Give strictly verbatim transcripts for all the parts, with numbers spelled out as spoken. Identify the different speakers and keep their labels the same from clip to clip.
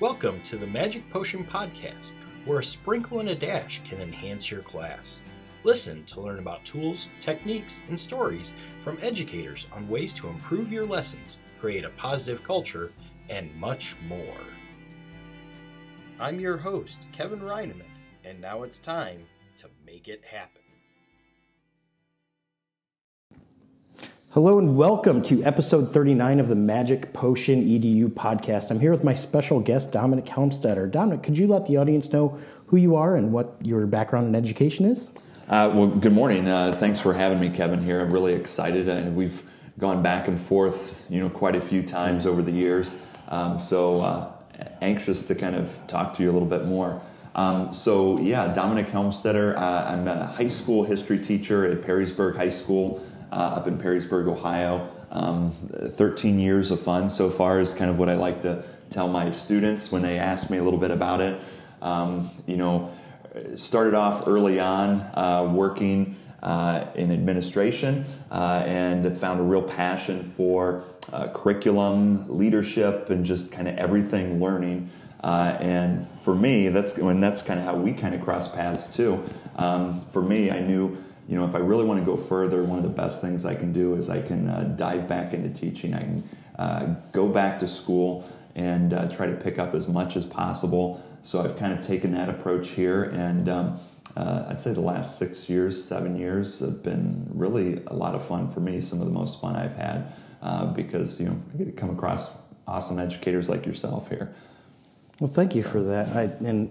Speaker 1: Welcome to the Magic Potion Podcast, where a sprinkle and a dash can enhance your class. Listen to learn about tools, techniques, and stories from educators on ways to improve your lessons, create a positive culture, and much more. I'm your host, Kevin Reineman, and now it's time to make it happen.
Speaker 2: Hello and welcome to episode thirty-nine of the Magic Potion E D U podcast. I'm here with my special guest, Dominic Helmstetter. Dominic, could you let the audience know who you are and what your background in education is?
Speaker 3: Uh, well, good morning. Uh, thanks for having me, Kevin, here. I'm really excited. Uh, we've gone back and forth, you know, quite a few times over the years. Um, so uh, anxious to kind of talk to you a little bit more. Um, so, yeah, Dominic Helmstetter. Uh, I'm a high school history teacher at Perrysburg High School. Uh, up in Perrysburg, Ohio. Um, thirteen years of fun so far is kind of what I like to tell my students when they ask me a little bit about it. Um, you know, started off early on uh, working uh, in administration uh, and found a real passion for uh, curriculum, leadership, and just kind of everything learning. Uh, and for me, that's when that's kind of how we kind of cross paths too. Um, for me, I knew, you know, if I really want to go further, one of the best things I can do is I can uh, dive back into teaching. I can uh, go back to school and uh, try to pick up as much as possible. So I've kind of taken that approach here, and um, uh, I'd say the last six years, seven years have been really a lot of fun for me. Some of the most fun I've had uh, because, you know, I get to come across awesome educators like yourself here.
Speaker 2: Well, thank you for that. I, and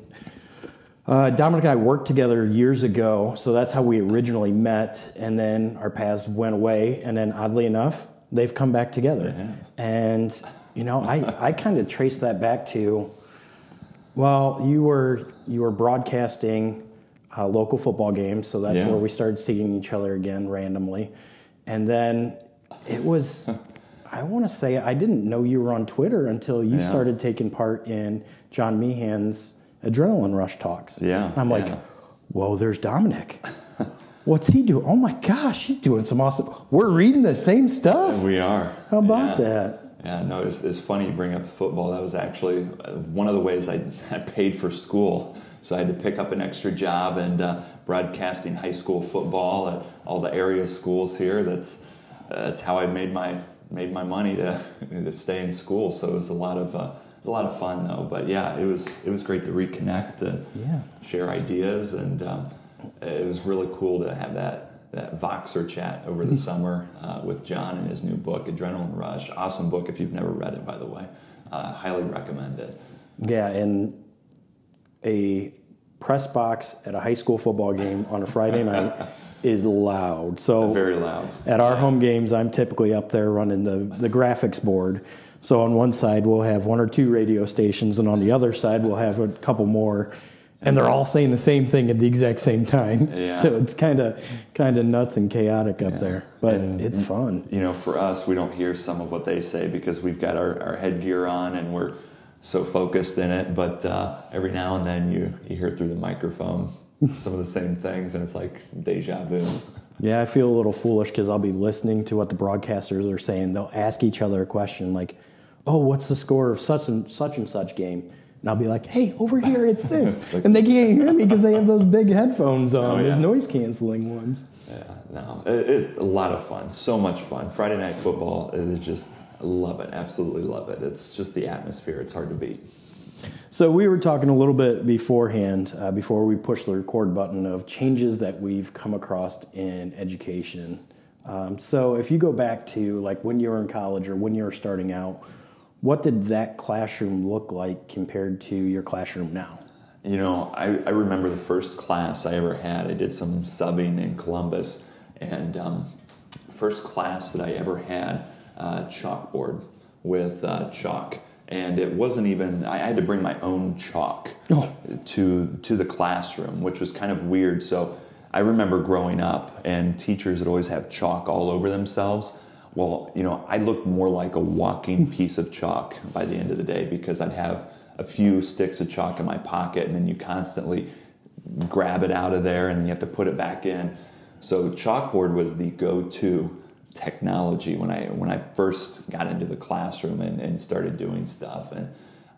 Speaker 2: Uh, Dominic and I worked together years ago, so that's how we originally met, and then our paths went away, and then oddly enough, they've come back together.
Speaker 3: Yeah.
Speaker 2: And, you know, I, I kind of trace that back to, well, you were you were broadcasting uh, local football games, so that's
Speaker 3: yeah.
Speaker 2: where we started seeing each other again randomly. And then it was, I want to say, I didn't know you were on Twitter until you
Speaker 3: yeah.
Speaker 2: started taking part in John Meehan's Adrenaline Rush talks.
Speaker 3: Yeah.
Speaker 2: And I'm like,
Speaker 3: yeah.
Speaker 2: whoa, there's Dominic. What's he doing? Oh my gosh, he's doing some awesome. We're reading the same stuff.
Speaker 3: We are.
Speaker 2: How about
Speaker 3: yeah.
Speaker 2: that?
Speaker 3: Yeah, no, it's, it's funny you bring up football. That was actually one of the ways I, I paid for school. So I had to pick up an extra job and uh, broadcasting high school football at all the area schools here. That's that's how I made my made my money to to stay in school. So it was a lot of. Uh, It was a lot of fun, though. But yeah, it was it was great to reconnect and
Speaker 2: yeah.
Speaker 3: share ideas, and um, it was really cool to have that that Voxer chat over the summer uh, with John and his new book, Adrenaline Rush. Awesome book if you've never read it, by the way. Uh, highly recommend it.
Speaker 2: Yeah, and a press box at a high school football game on a Friday night is loud. So
Speaker 3: very loud.
Speaker 2: At our
Speaker 3: yeah.
Speaker 2: home games, I'm typically up there running the, the graphics board. So on one side, we'll have one or two radio stations, and on the other side, we'll have a couple more. And they're all saying the same thing at the exact same time.
Speaker 3: Yeah.
Speaker 2: So it's kind of kind of nuts and chaotic up
Speaker 3: yeah.
Speaker 2: there. But
Speaker 3: and,
Speaker 2: it's fun.
Speaker 3: You know, for us, we don't hear some of what they say because we've got our, our headgear on and we're so focused in it. But uh, every now and then you, you hear through the microphone some of the same things, and it's like deja vu.
Speaker 2: Yeah, I feel a little foolish because I'll be listening to what the broadcasters are saying. They'll ask each other a question like, oh, what's the score of such and such and such game? And I'll be like, hey, over here, it's this.
Speaker 3: like,
Speaker 2: and they can't hear me because they have those big headphones on.
Speaker 3: Oh, yeah.
Speaker 2: There's noise-canceling ones.
Speaker 3: Yeah, no, it, it, a lot of fun, so much fun. Friday Night Football is just, I love it, absolutely love it. It's just the atmosphere, it's hard to beat.
Speaker 2: So we were talking a little bit beforehand, uh, before we pushed the record button, of changes that we've come across in education. Um, so if you go back to like when you were in college or when you were starting out, what did that classroom look like compared to your classroom now?
Speaker 3: You know, I, I remember the first class I ever had. I did some subbing in Columbus, and um, first class that I ever had, uh, chalkboard with uh, chalk. And it wasn't even, I had to bring my own chalk
Speaker 2: oh.
Speaker 3: to to the classroom, which was kind of weird. So I remember growing up, and teachers would always have chalk all over themselves. Well, you know, I looked more like a walking piece of chalk by the end of the day because I'd have a few sticks of chalk in my pocket, and then you constantly grab it out of there, and then you have to put it back in. So chalkboard was the go-to technology when I when I first got into the classroom and, and started doing stuff. And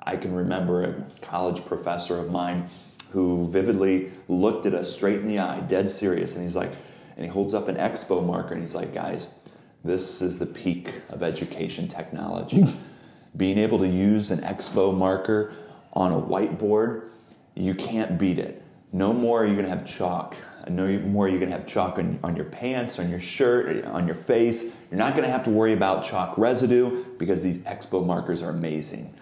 Speaker 3: I can remember a college professor of mine who vividly looked at us straight in the eye, dead serious, and he's like, and he holds up an Expo marker, and he's like, guys, this is the peak of education technology. Being able to use an Expo marker on a whiteboard, you can't beat it. No more are you going to have chalk. No more are you going to have chalk on, on your pants, on your shirt, on your face. You're not going to have to worry about chalk residue because these Expo markers are amazing.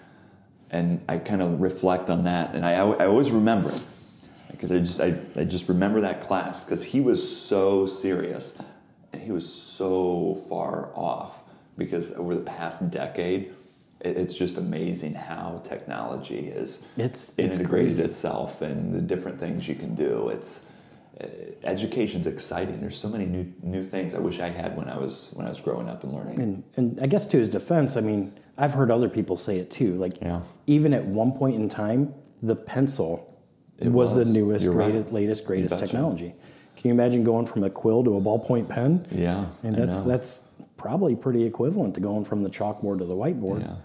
Speaker 3: And I kind of reflect on that, and I, I always remember it because I just I, I just remember that class because he was so serious and he was so far off because over the past decade, it, it's just amazing how technology has
Speaker 2: it's,
Speaker 3: integrated
Speaker 2: it's
Speaker 3: itself and the different things you can do. It's uh, education's exciting. There's so many new new things I wish I had when I was when I was growing up and learning.
Speaker 2: And, and I guess to his defense, I mean, I've heard other people say it too. Like,
Speaker 3: yeah.
Speaker 2: even at one point in time, the pencil was, was the newest, greatest,
Speaker 3: right.
Speaker 2: latest, greatest technology. Can you imagine going from a quill to a ballpoint pen?
Speaker 3: Yeah,
Speaker 2: and that's that's probably pretty equivalent to going from the chalkboard to the whiteboard.
Speaker 3: Yeah,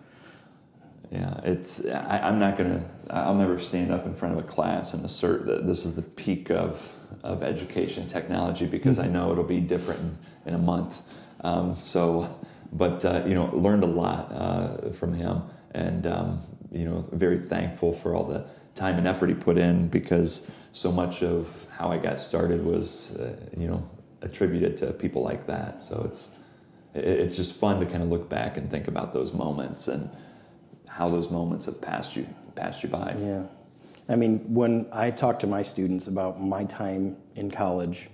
Speaker 3: yeah. It's I, I'm not gonna. I'll never stand up in front of a class and assert that this is the peak of of education technology because mm-hmm. I know it'll be different in, in a month. Um, so. But, uh, you know, learned a lot uh, from him and, um, you know, very thankful for all the time and effort he put in because so much of how I got started was, uh, you know, attributed to people like that. So it's it's just fun to kind of look back and think about those moments and how those moments have passed you, passed you by.
Speaker 2: Yeah. I mean, when I talk to my students about my time in college,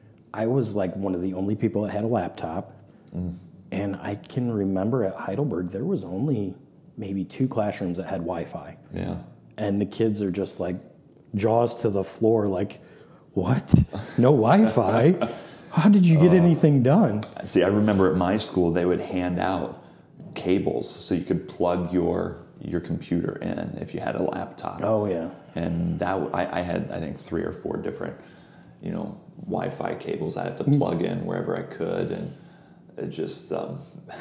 Speaker 2: I was like one of the only people that had a laptop. Mm. And I can remember at Heidelberg, there was only maybe two classrooms that had Wi-Fi.
Speaker 3: Yeah.
Speaker 2: And the kids are just like jaws to the floor, like, what? No Wi-Fi? How did you get uh, anything done?
Speaker 3: See, I remember at my school, they would hand out cables so you could plug your your computer in if you had a laptop.
Speaker 2: Oh, yeah.
Speaker 3: And that I, I had, I think, three or four different, you know, Wi-Fi cables I had to plug in wherever I could. And it's just um,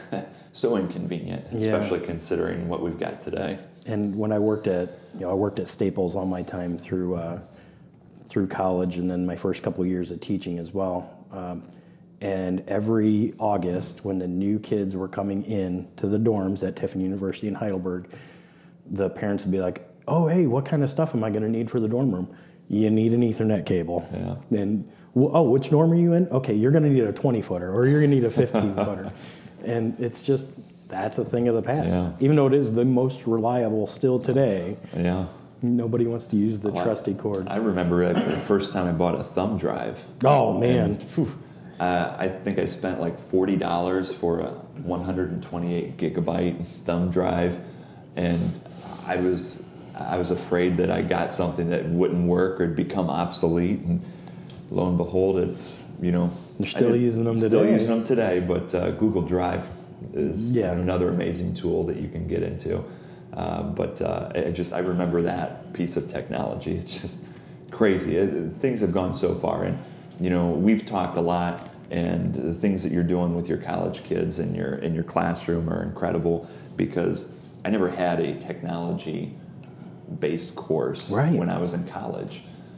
Speaker 3: so inconvenient, especially yeah. considering what we've got today.
Speaker 2: And when I worked at, you know, I worked at Staples all my time through uh, through college, and then my first couple of years of teaching as well. Um, and every August, when the new kids were coming in to the dorms at Tiffin University in Heidelberg, the parents would be like, "Oh, hey, what kind of stuff am I going to need for the dorm room? You need an Ethernet cable."
Speaker 3: Yeah.
Speaker 2: And oh, which dorm are you in? Okay, you're going to need a twenty footer, or you're going to need a fifteen footer, and it's just that's a thing of the past.
Speaker 3: Yeah.
Speaker 2: Even though it is the most reliable still today.
Speaker 3: Yeah.
Speaker 2: Nobody wants to use the
Speaker 3: well,
Speaker 2: trusty cord.
Speaker 3: I remember it, the first time I bought a thumb drive.
Speaker 2: Oh man!
Speaker 3: And, uh, I think I spent like forty dollars for a one hundred twenty-eight gigabyte thumb drive, and I was I was afraid that I got something that wouldn't work or become obsolete. And lo and behold, it's, you know,
Speaker 2: you're still using them today.
Speaker 3: Still using them today, but uh, Google Drive is
Speaker 2: yeah.
Speaker 3: another amazing tool that you can get into. Uh, but uh, I just I remember that piece of technology. It's just crazy. It, things have gone so far, and you know we've talked a lot, and the things that you're doing with your college kids in your in your classroom are incredible because I never had a technology based course
Speaker 2: right.
Speaker 3: when I was in college.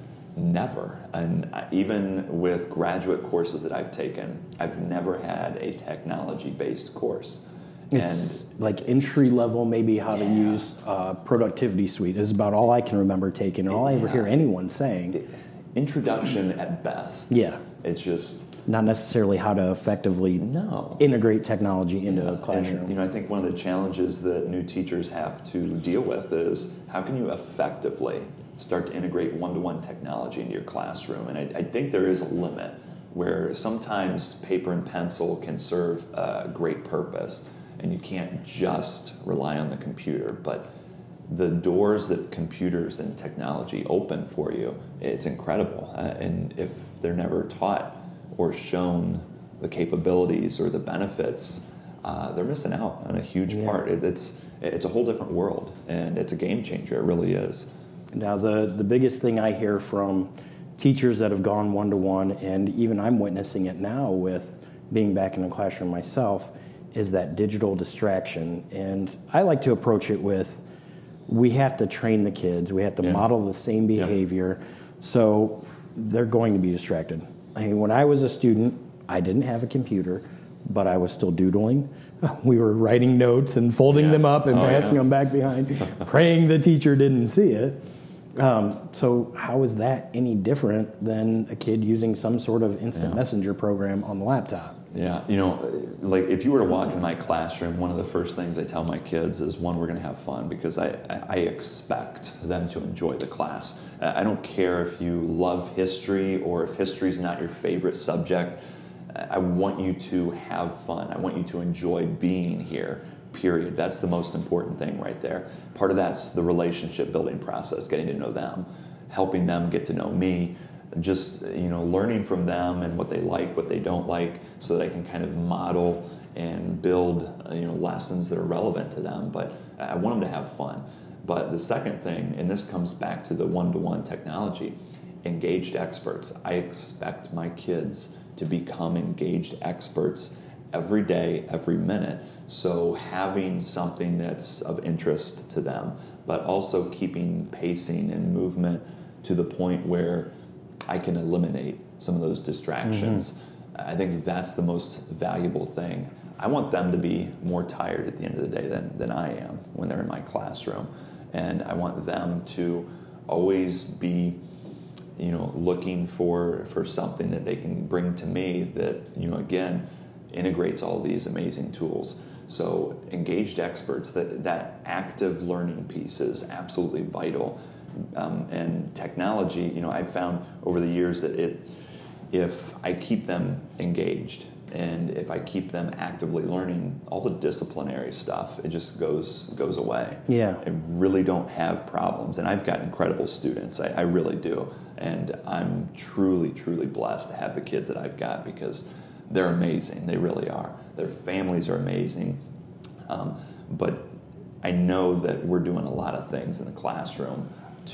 Speaker 3: Never. And even with graduate courses that I've taken, I've never had a technology-based course.
Speaker 2: It's
Speaker 3: and
Speaker 2: like entry level, maybe how
Speaker 3: yeah.
Speaker 2: to use uh, Productivity Suite is about all I can remember taking, and all I ever
Speaker 3: yeah.
Speaker 2: hear anyone saying.
Speaker 3: Introduction at best.
Speaker 2: Yeah.
Speaker 3: It's just...
Speaker 2: Not necessarily how to effectively
Speaker 3: no.
Speaker 2: integrate technology into
Speaker 3: yeah.
Speaker 2: a classroom.
Speaker 3: And, you know, I think one of the challenges that new teachers have to deal with is how can you effectively start to integrate one-to-one technology into your classroom. And I, I think there is a limit where sometimes paper and pencil can serve a great purpose, and you can't just rely on the computer. But the doors that computers and technology open for you, it's incredible. Uh, and if they're never taught or shown the capabilities or the benefits, uh, they're missing out on a huge
Speaker 2: yeah.
Speaker 3: part. It, it's it's a whole different world, and it's a game changer. It really is.
Speaker 2: Now, the, the biggest thing I hear from teachers that have gone one-to-one, and even I'm witnessing it now with being back in the classroom myself, is that digital distraction. And I like to approach it with, we have to train the kids. We have to yeah. model the same behavior. Yeah. So they're going to be distracted. I mean, when I was a student, I didn't have a computer, but I was still doodling. We were writing notes and folding yeah. them up and oh, passing yeah. them back behind, praying the teacher didn't see it. Um, so how is that any different than a kid using some sort of instant yeah. messenger program on the laptop?
Speaker 3: Yeah, you know, like if you were to walk in my classroom, one of the first things I tell my kids is, one, we're going to have fun, because I, I expect them to enjoy the class. I don't care if you love history or if history is not your favorite subject. I want you to have fun. I want you to enjoy being here, period. That's the most important thing right there. Part of that's the relationship building process, getting to know them, helping them get to know me, just, you know, learning from them and what they like, what they don't like, so that I can kind of model and build, you know, lessons that are relevant to them. But I want them to have fun. But the second thing, and this comes back to the one-to-one technology, engaged experts. I expect my kids to become engaged experts every day, every minute. So having something that's of interest to them, but also keeping pacing and movement to the point where I can eliminate some of those distractions. Mm-hmm. I think that's the most valuable thing. I want them to be more tired at the end of the day than, than I am when they're in my classroom. And I want them to always be, you know, looking for, for something that they can bring to me that, you know, again, integrates all these amazing tools. So engaged experts, that, that active learning piece is absolutely vital. Um, and technology, you know, I've found over the years that it, if I keep them engaged and if I keep them actively learning, all the disciplinary stuff, it just goes goes away.
Speaker 2: Yeah.
Speaker 3: I really don't have problems. And I've got incredible students. I, I really do. And I'm truly, truly blessed to have the kids that I've got, because they're amazing. They really are. Their families are amazing. Um, but I know that we're doing a lot of things in the classroom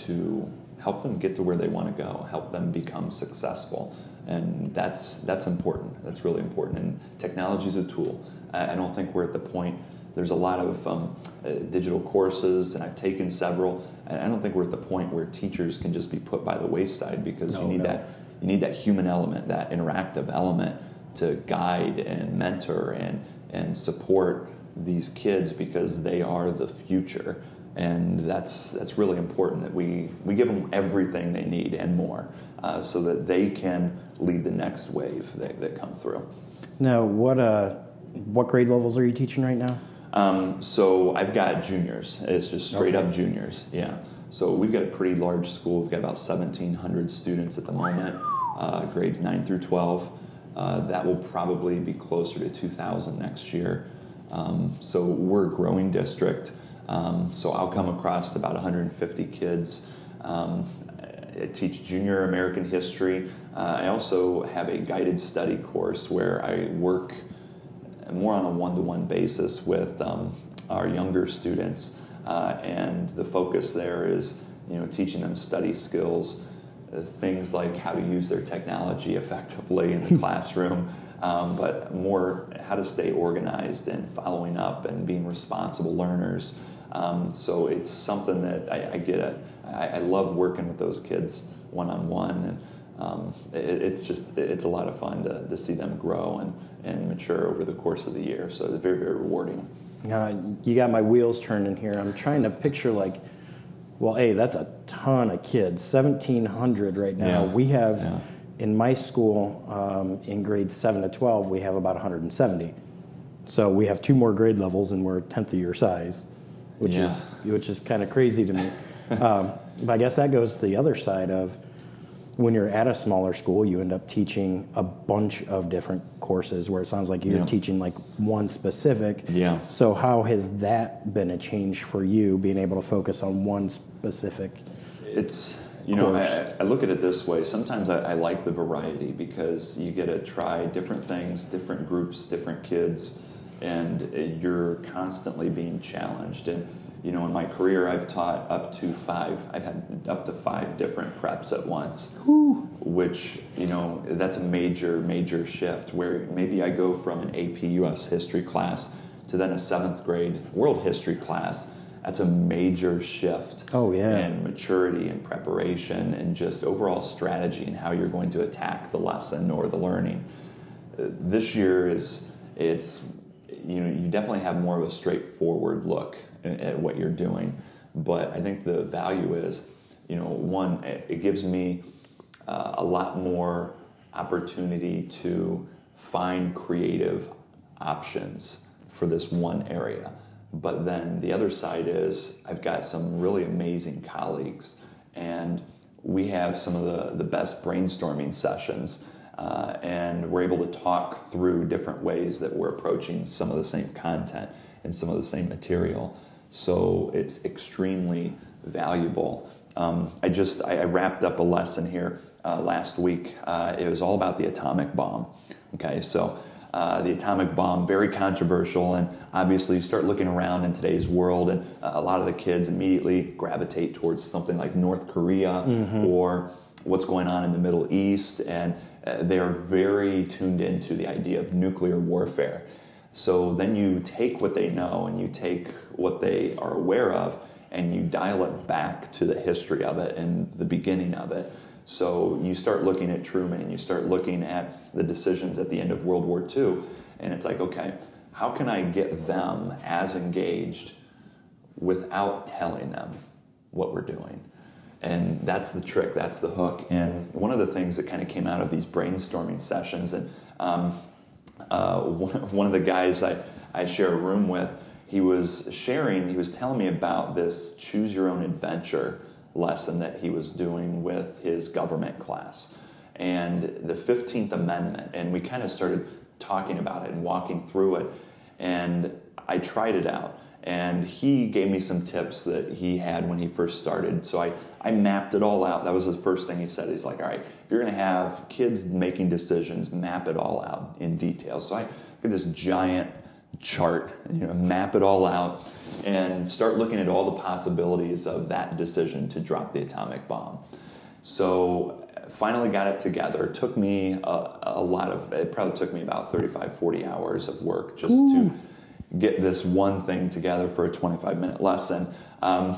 Speaker 3: to help them get to where they want to go, help them become successful. And that's that's important. That's really important. And technology is a tool. I, I don't think we're at the point, there's a lot of um, uh, digital courses, and I've taken several, and I don't think we're at the point where teachers can just be put by the wayside, because no, you need no. that you need that human element, that interactive element to guide and mentor and and support these kids, because they are the future. And that's that's really important, that we, we give them everything they need and more, uh, so that they can lead the next wave that, that come through.
Speaker 2: Now, what uh, what grade levels are you teaching right now?
Speaker 3: Um, so I've got juniors. It's just straight okay. up juniors, yeah. So we've got a pretty large school. We've got about seventeen hundred students at the moment, uh, grades nine through twelve. Uh, that will probably be closer to two thousand next year. Um, so we're a growing district. Um, so I'll come across about one hundred fifty kids. Um, I teach junior American history. Uh, I also have a guided study course where I work more on a one-to-one basis with um, our younger students. Uh, and the focus there is, you know, teaching them study skills, uh, things like how to use their technology effectively in the classroom, um, but more how to stay organized and following up and being responsible learners. Um, so it's something that I, I get at. I, I love working with those kids one-on-one, and um, it, it's just it's a lot of fun to, to see them grow and, and mature over the course of the year. So it's very, very rewarding.
Speaker 2: Uh, you got my wheels turning here. I'm trying to picture, like, well, hey, that's a ton of kids, seventeen hundred right now. Yeah. We have, yeah. in my school, um, in grades seven to twelve, we have about one hundred seventy. So we have two more grade levels, and we're a tenth of your size. Which yeah. is which is kind of crazy to me. um, but I guess that goes to the other side of, when you're at a smaller school, you end up teaching a bunch of different courses, where it sounds like you're yeah. teaching like one specific.
Speaker 3: Yeah.
Speaker 2: So how has that been a change for you, being able to focus on one specific
Speaker 3: It's, you know, I, I look at it this way. Sometimes I, I like the variety, because you get to try different things, different groups, different kids, and you're constantly being challenged. And, you know, in my career, I've taught up to five, I've had up to five different preps at once,
Speaker 2: Ooh.
Speaker 3: which, you know, that's a major, major shift, where maybe I go from an A P U S history class to then a seventh grade world history class. that's a major shift.
Speaker 2: Oh, yeah.
Speaker 3: In maturity and preparation and just overall strategy and how you're going to attack the lesson or the learning. Uh, this year is, it's, you know, you definitely have more of a straightforward look at, at what you're doing. But I think the value is, you know, one, it, it gives me uh, a lot more opportunity to find creative options for this one area. But then the other side is I've got some really amazing colleagues, and we have some of the, the best brainstorming sessions, uh, and we're able to talk through different ways that we're approaching some of the same content and some of the same material. So it's extremely valuable. Um, I just I, I wrapped up a lesson here uh, last week. Uh, it was all about the atomic bomb. Okay, so uh, the atomic bomb, very controversial, and obviously you start looking around in today's world, and uh, a lot of the kids immediately gravitate towards something like North Korea mm-hmm. or what's going on in the Middle East, and uh, they are very tuned into the idea of nuclear warfare. So then you take what they know and you take what they are aware of and you dial it back to the history of it and the beginning of it. So you start looking at Truman, you start looking at the decisions at the end of World War Two, and it's like, okay, how can I get them as engaged without telling them what we're doing? And that's the trick, that's the hook. And one of the things that kind of came out of these brainstorming sessions, and um, uh, one, one of the guys I, I share a room with, he was sharing, he was telling me about this choose your own adventure lesson that he was doing with his government class. And the fifteenth Amendment, and we kind of started talking about it and walking through it. And I tried it out. And he gave me some tips that he had when he first started. So I, I mapped it all out. That was the first thing he said. He's like, all right, if you're going to have kids making decisions, map it all out in detail. So I get this giant chart, you know, map it all out, and start looking at all the possibilities of that decision to drop the atomic bomb. So finally got it together. It took me a, a lot of, it probably took me about thirty-five, forty hours of work just Ooh. to get this one thing together for a twenty-five minute lesson. Um,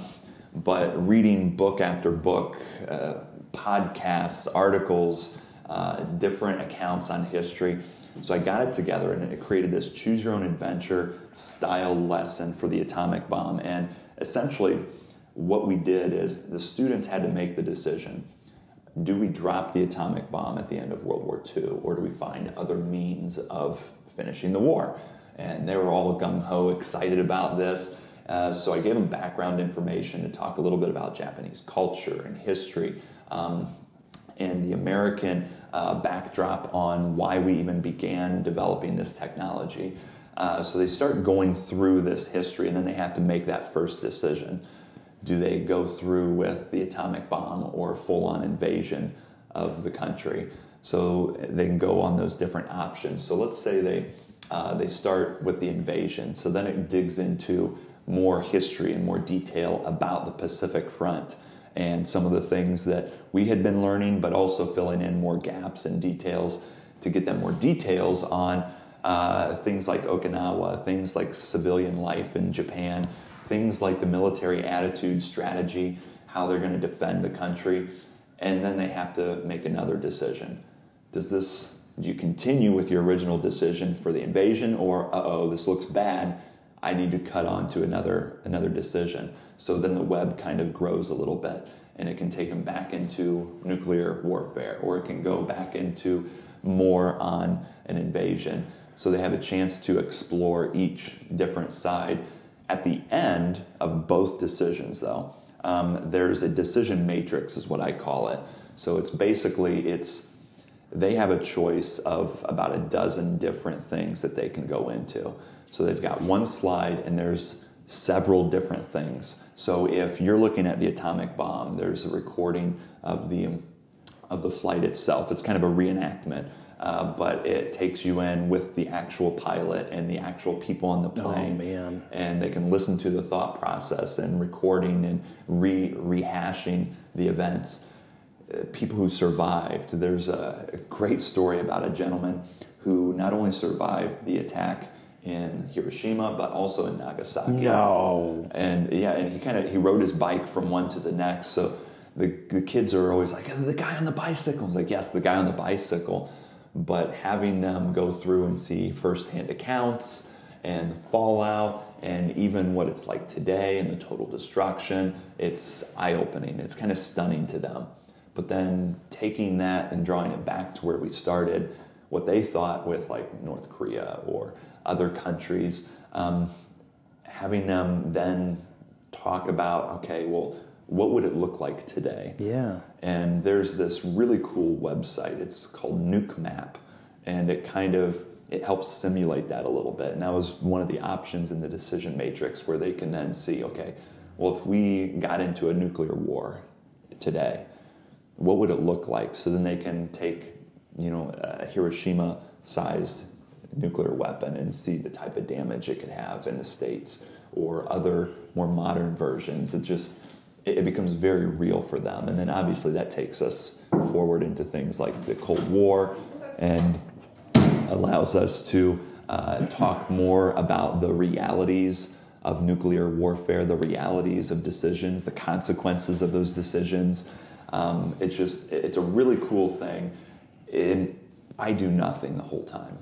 Speaker 3: but reading book after book, uh, podcasts, articles, uh, different accounts on history. So I got it together and it created this choose your own adventure style lesson for the atomic bomb. And essentially what we did is the students had to make the decision. Do we drop the atomic bomb at the end of World War Two, or do we find other means of finishing the war? And they were all gung-ho, excited about this. Uh, so I gave them background information to talk a little bit about Japanese culture and history, um, and the American uh, backdrop on why we even began developing this technology. Uh, so they start going through this history, and then they have to make that first decision. Do they go through with the atomic bomb or full-on invasion of the country? So they can go on those different options. So let's say they uh, they start with the invasion. So then it digs into more history and more detail about the Pacific Front and some of the things that we had been learning, but also filling in more gaps and details to get them more details on uh, things like Okinawa, things like civilian life in Japan, things like the military attitude, strategy, how they're going to defend the country. And then they have to make another decision. Does this, do you continue with your original decision for the invasion, or, uh-oh, this looks bad, I need to cut on to another, another decision? So then the web kind of grows a little bit, and it can take them back into nuclear warfare, or it can go back into more on an invasion. So they have a chance to explore each different side. At the end of both decisions, though, um, there's a decision matrix, is what I call it. So it's basically, it's they have a choice of about a dozen different things that they can go into. So they've got one slide, and there's several different things. So if you're looking at the atomic bomb, there's a recording of the of the flight itself. It's kind of a reenactment. Uh, but it takes you in with the actual pilot and the actual people on the plane.
Speaker 2: Oh, man.
Speaker 3: And they can listen to the thought process and recording and re rehashing the events. Uh, people who survived. There's a great story about a gentleman who not only survived the attack in Hiroshima, but also in Nagasaki.
Speaker 2: No.
Speaker 3: And yeah, and he kind of he rode his bike from one to the next. So the the kids are always like, the guy on the bicycle. I was like, yes, the guy on the bicycle. But having them go through and see firsthand accounts and the fallout and even what it's like today and the total destruction, it's eye-opening. It's kind of stunning to them. But then taking that and drawing it back to where we started, what they thought with like North Korea or other countries, um, having them then talk about, okay, well, what would it look like today?
Speaker 2: Yeah.
Speaker 3: And there's this really cool website. It's called Nuke Map, and it kind of it helps simulate that a little bit. And that was one of the options in the decision matrix, where they can then see, okay, well, if we got into a nuclear war today, what would it look like? So then they can take, you know, a Hiroshima-sized nuclear weapon and see the type of damage it could have in the States, or other more modern versions. It just it becomes very real for them. And then obviously that takes us forward into things like the Cold War, and allows us to uh, talk more about the realities of nuclear warfare, the realities of decisions, the consequences of those decisions. Um, it's just, it's a really cool thing. And I do nothing the whole time.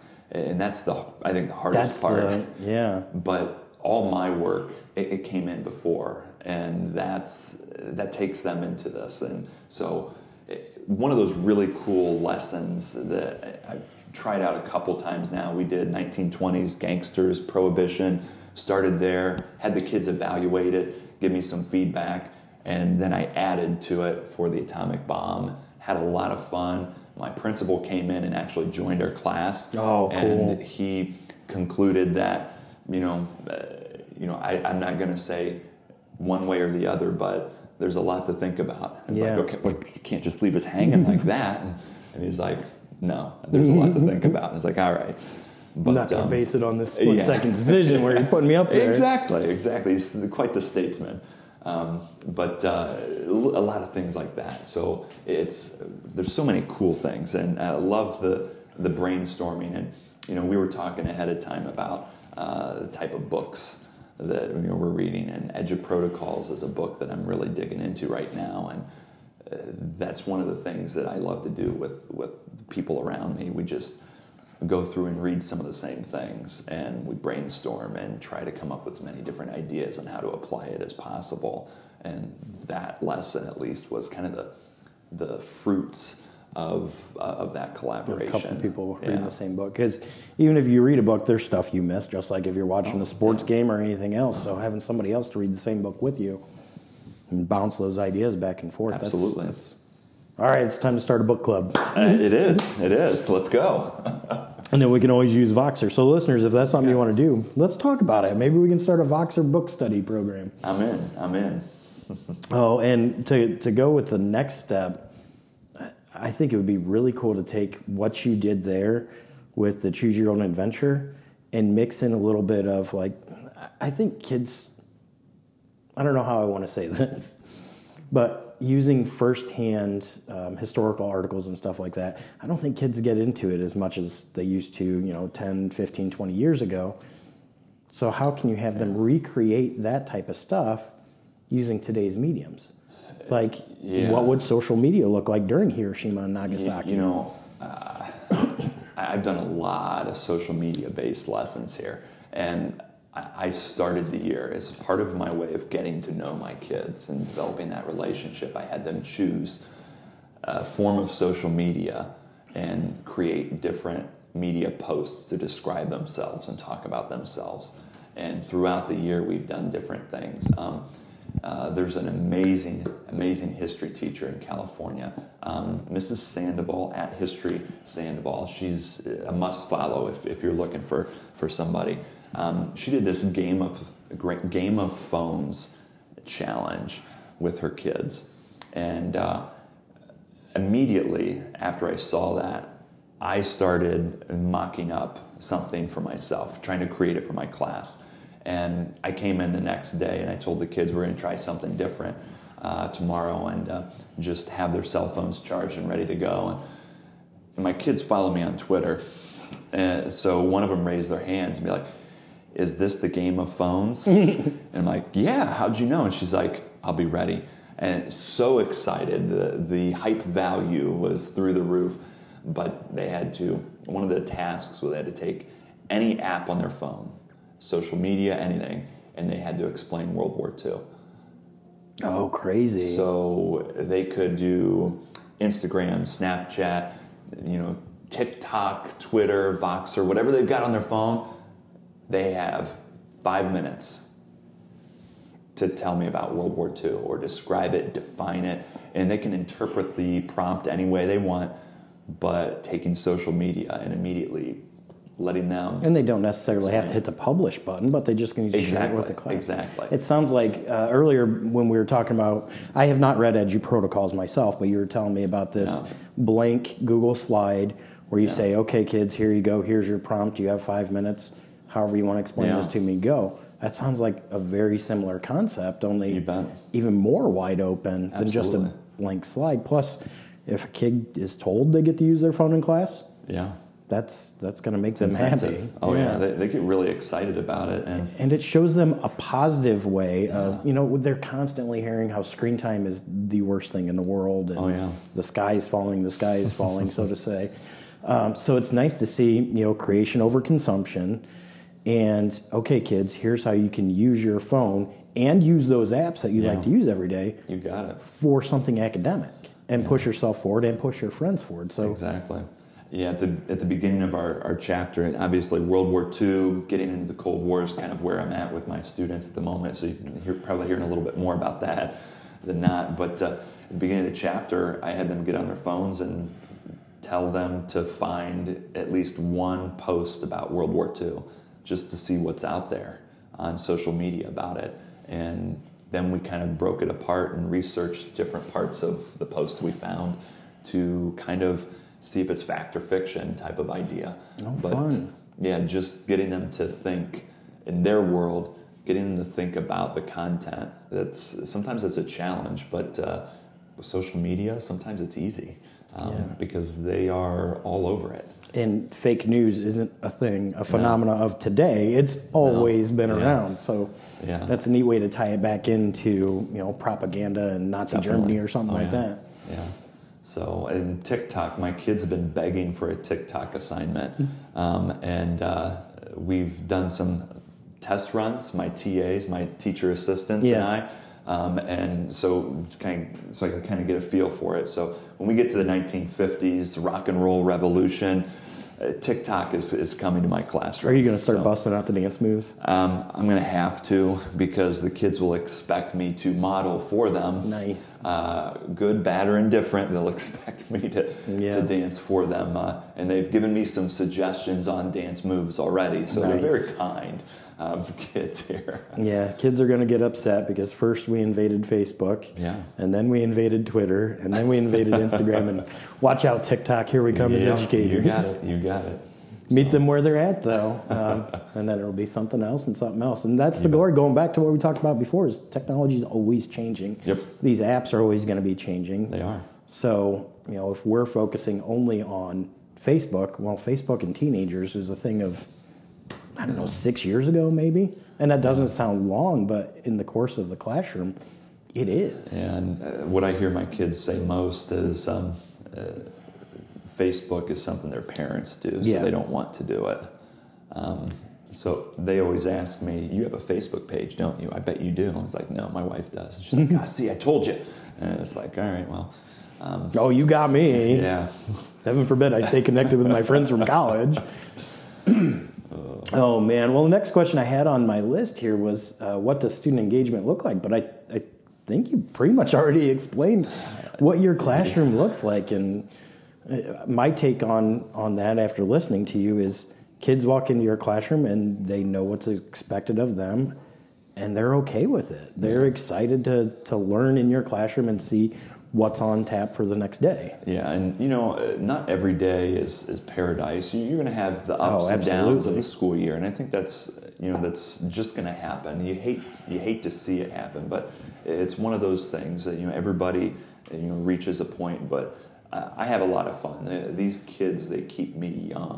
Speaker 3: And that's the, I think, the hardest
Speaker 2: That's,
Speaker 3: part.
Speaker 2: Uh, yeah.
Speaker 3: But all my work, it, it came in before, and that's that takes them into this. And so it, one of those really cool lessons that I've tried out a couple times now, we did nineteen twenties gangsters, Prohibition, started there, had the kids evaluate it, give me some feedback, and then I added to it for the atomic bomb, had a lot of fun. My principal came in and actually joined our class.
Speaker 2: Oh, cool.
Speaker 3: And he concluded that, you know, uh, you know, I, I'm not going to say one way or the other, but there's a lot to think about. It's
Speaker 2: Yeah.
Speaker 3: like, okay, well, you can't just leave us hanging like that. And, and he's like, no, there's a lot to think about. It's like, all right. But,
Speaker 2: I'm not going to
Speaker 3: um,
Speaker 2: base it on this split
Speaker 3: yeah.
Speaker 2: second decision where you're putting me up there.
Speaker 3: Exactly, exactly. He's quite the statesman. Um, but uh, a lot of things like that. So it's there's so many cool things, and I love the the brainstorming. And you know, we were talking ahead of time about uh, the type of books that you know we're reading, and EduProtocols is a book that I'm really digging into right now, and uh, that's one of the things that I love to do with with people around me. We just go through and read some of the same things, and we brainstorm and try to come up with as many different ideas on how to apply it as possible. And that lesson, at least, was kind of the the fruits of uh, of that collaboration.
Speaker 2: A couple of people reading
Speaker 3: yeah.
Speaker 2: the same book, because even if you read a book, there's stuff you miss, just like if you're watching
Speaker 3: oh,
Speaker 2: a sports
Speaker 3: yeah.
Speaker 2: game or anything else. So having somebody else to read the same book with you and bounce those ideas back and forth.
Speaker 3: Absolutely.
Speaker 2: That's, that's, all right, it's time to start a book club.
Speaker 3: Uh, it is. It is. Let's go.
Speaker 2: And then we can always use Voxer. So listeners, if that's something yeah. you want to do, let's talk about it. Maybe we can start a Voxer book study program.
Speaker 3: I'm in. I'm in.
Speaker 2: Oh, and to to go with the next step, I think it would be really cool to take what you did there with the Choose Your Own Adventure and mix in a little bit of, like, I think kids, I don't know how I want to say this, but using firsthand um, historical articles and stuff like that, I don't think kids get into it as much as they used to, you know, ten, fifteen, twenty years ago. So how can you have them recreate that type of stuff using today's mediums? Like,
Speaker 3: yeah.
Speaker 2: what would social media look like during Hiroshima and Nagasaki?
Speaker 3: You, you know, uh, I've done a lot of social media-based lessons here, and I started the year as part of my way of getting to know my kids and developing that relationship. I had them choose a form of social media and create different media posts to describe themselves and talk about themselves. And throughout the year, we've done different things. Um, uh, there's an amazing, amazing history teacher in California, um, Missus Sandoval at History Sandoval. She's a must follow if, if you're looking for, for somebody. Um, she did this game of game of phones challenge with her kids, and uh, immediately after I saw that, I started mocking up something for myself, trying to create it for my class. And I came in the next day and I told the kids we're going to try something different uh, tomorrow, and uh, just have their cell phones charged and ready to go. And, and my kids follow me on Twitter. And so one of them raised their hands and be like, is this the game of phones? And I'm like, yeah, how'd you know? And she's like, I'll be ready. And so excited. The, the hype value was through the roof. But they had to, one of the tasks was they had to take any app on their phone, social media, anything, and they had to explain World War Two.
Speaker 2: Oh, crazy.
Speaker 3: So they could do Instagram, Snapchat, you know, TikTok, Twitter, Voxer, whatever they've got on their phone, they have five minutes to tell me about World War Two or describe it, define it, and they can interpret the prompt any way they want, but taking social media and immediately letting them...
Speaker 2: And they don't necessarily have to hit the publish button, but they just need to
Speaker 3: exactly,
Speaker 2: share it with the class.
Speaker 3: Exactly.
Speaker 2: It sounds like uh, earlier when we were talking about, I have not read Edu Protocols myself, but you were telling me about this
Speaker 3: no.
Speaker 2: blank Google slide where you
Speaker 3: yeah.
Speaker 2: say, okay, kids, here you go. Here's your prompt. You have five minutes. However you want to explain
Speaker 3: yeah.
Speaker 2: this to me, go. That sounds like a very similar concept, only
Speaker 3: you bet.
Speaker 2: even more wide open
Speaker 3: Absolutely.
Speaker 2: than just a blank slide. Plus, if a kid is told they get to use their phone in class,
Speaker 3: yeah,
Speaker 2: that's that's going to make
Speaker 3: it's
Speaker 2: them
Speaker 3: incentive.
Speaker 2: happy.
Speaker 3: Oh yeah, yeah. They, they get really excited about it, and
Speaker 2: and it shows them a positive way of
Speaker 3: yeah.
Speaker 2: you know they're constantly hearing how screen time is the worst thing in the world, and
Speaker 3: oh yeah,
Speaker 2: the sky is falling, the sky is falling, so to say. Um, so it's nice to see you know creation over consumption, and okay, kids, here's how you can use your phone and use those apps that you
Speaker 3: yeah.
Speaker 2: like to use every day.
Speaker 3: You got it
Speaker 2: for something academic. And
Speaker 3: yeah.
Speaker 2: push yourself forward and push your friends forward. So
Speaker 3: exactly. Yeah, at the at the beginning of our, our chapter, and obviously World War Two, getting into the Cold War is kind of where I'm at with my students at the moment. So you can hear, probably hearing a little bit more about that than not. But uh, at the beginning of the chapter, I had them get on their phones and tell them to find at least one post about World War Two, just to see what's out there on social media about it. And then we kind of broke it apart and researched different parts of the posts we found to kind of see if it's fact or fiction type of idea.
Speaker 2: Oh,
Speaker 3: but
Speaker 2: fun.
Speaker 3: yeah, just getting them to think in their world, getting them to think about the content. That's sometimes it's a challenge, but uh, with social media, sometimes it's easy um,
Speaker 2: yeah.
Speaker 3: because they are all over it.
Speaker 2: And fake news isn't a thing, a phenomena no. of today. It's always no. been
Speaker 3: yeah.
Speaker 2: around. So
Speaker 3: yeah.
Speaker 2: that's a neat way to tie it back into, you know, propaganda and Nazi
Speaker 3: Definitely.
Speaker 2: Germany or something
Speaker 3: oh,
Speaker 2: like
Speaker 3: yeah.
Speaker 2: that.
Speaker 3: Yeah. So, and TikTok, my kids have been begging for a TikTok assignment. Um, and uh, we've done some test runs, my T As, my teacher assistants
Speaker 2: yeah.
Speaker 3: and I. Um, and so, kind of, so I can kind of get a feel for it. So when we get to the nineteen fifties, rock and roll revolution, uh, TikTok is, is coming to my classroom.
Speaker 2: Are you going to start
Speaker 3: so,
Speaker 2: busting out the dance moves?
Speaker 3: Um, I'm going to have to, because the kids will expect me to model for them.
Speaker 2: Nice.
Speaker 3: Uh, good, bad, or indifferent, they'll expect me to,
Speaker 2: yeah.
Speaker 3: to dance for them. Uh, and they've given me some suggestions on dance moves already, so
Speaker 2: nice.
Speaker 3: they're very kind. Um, kids here.
Speaker 2: Yeah, kids are going to get upset because first we invaded Facebook,
Speaker 3: yeah.
Speaker 2: and then we invaded Twitter, and then we invaded Instagram, and watch out TikTok, here we come
Speaker 3: yeah,
Speaker 2: as educators.
Speaker 3: You got it, you got it.
Speaker 2: Meet
Speaker 3: so.
Speaker 2: them where they're at, though, um, and then it'll be something else and something else. And that's the glory, going back to what we talked about before, is technology is always changing.
Speaker 3: Yep.
Speaker 2: These apps are always going to be changing.
Speaker 3: They are.
Speaker 2: So, you know, if we're focusing only on Facebook, well, Facebook and teenagers is a thing of, I don't know, six years ago maybe? And that doesn't sound long, but in the course of the classroom, it is.
Speaker 3: And uh, what I hear my kids say most is um, uh, Facebook is something their parents do, so
Speaker 2: yeah.
Speaker 3: they don't want to do it. Um, so they always ask me, you have a Facebook page, don't you? I bet you do. I was like, no, my wife does. And she's like, ah, see, I told you. And it's like, all right, well. Um,
Speaker 2: oh, you got me.
Speaker 3: Yeah.
Speaker 2: Heaven forbid I stay connected with my friends from college. Oh, man. Well, the next question I had on my list here was, uh, what does student engagement look like? But I, I think you pretty much already explained what your classroom looks like. And my take on, on that after listening to you is kids walk into your classroom and they know what's expected of them, and they're okay with it. They're excited to, to learn in your classroom and see what's on tap for the next day.
Speaker 3: Yeah, and you know, not every day is, is paradise. You're going to have the ups
Speaker 2: oh,
Speaker 3: and downs of the school year, and I think that's you know that's just going to happen. You hate you hate to see it happen, but it's one of those things that you know everybody you know reaches a point. But I have a lot of fun. These kids, they keep me young.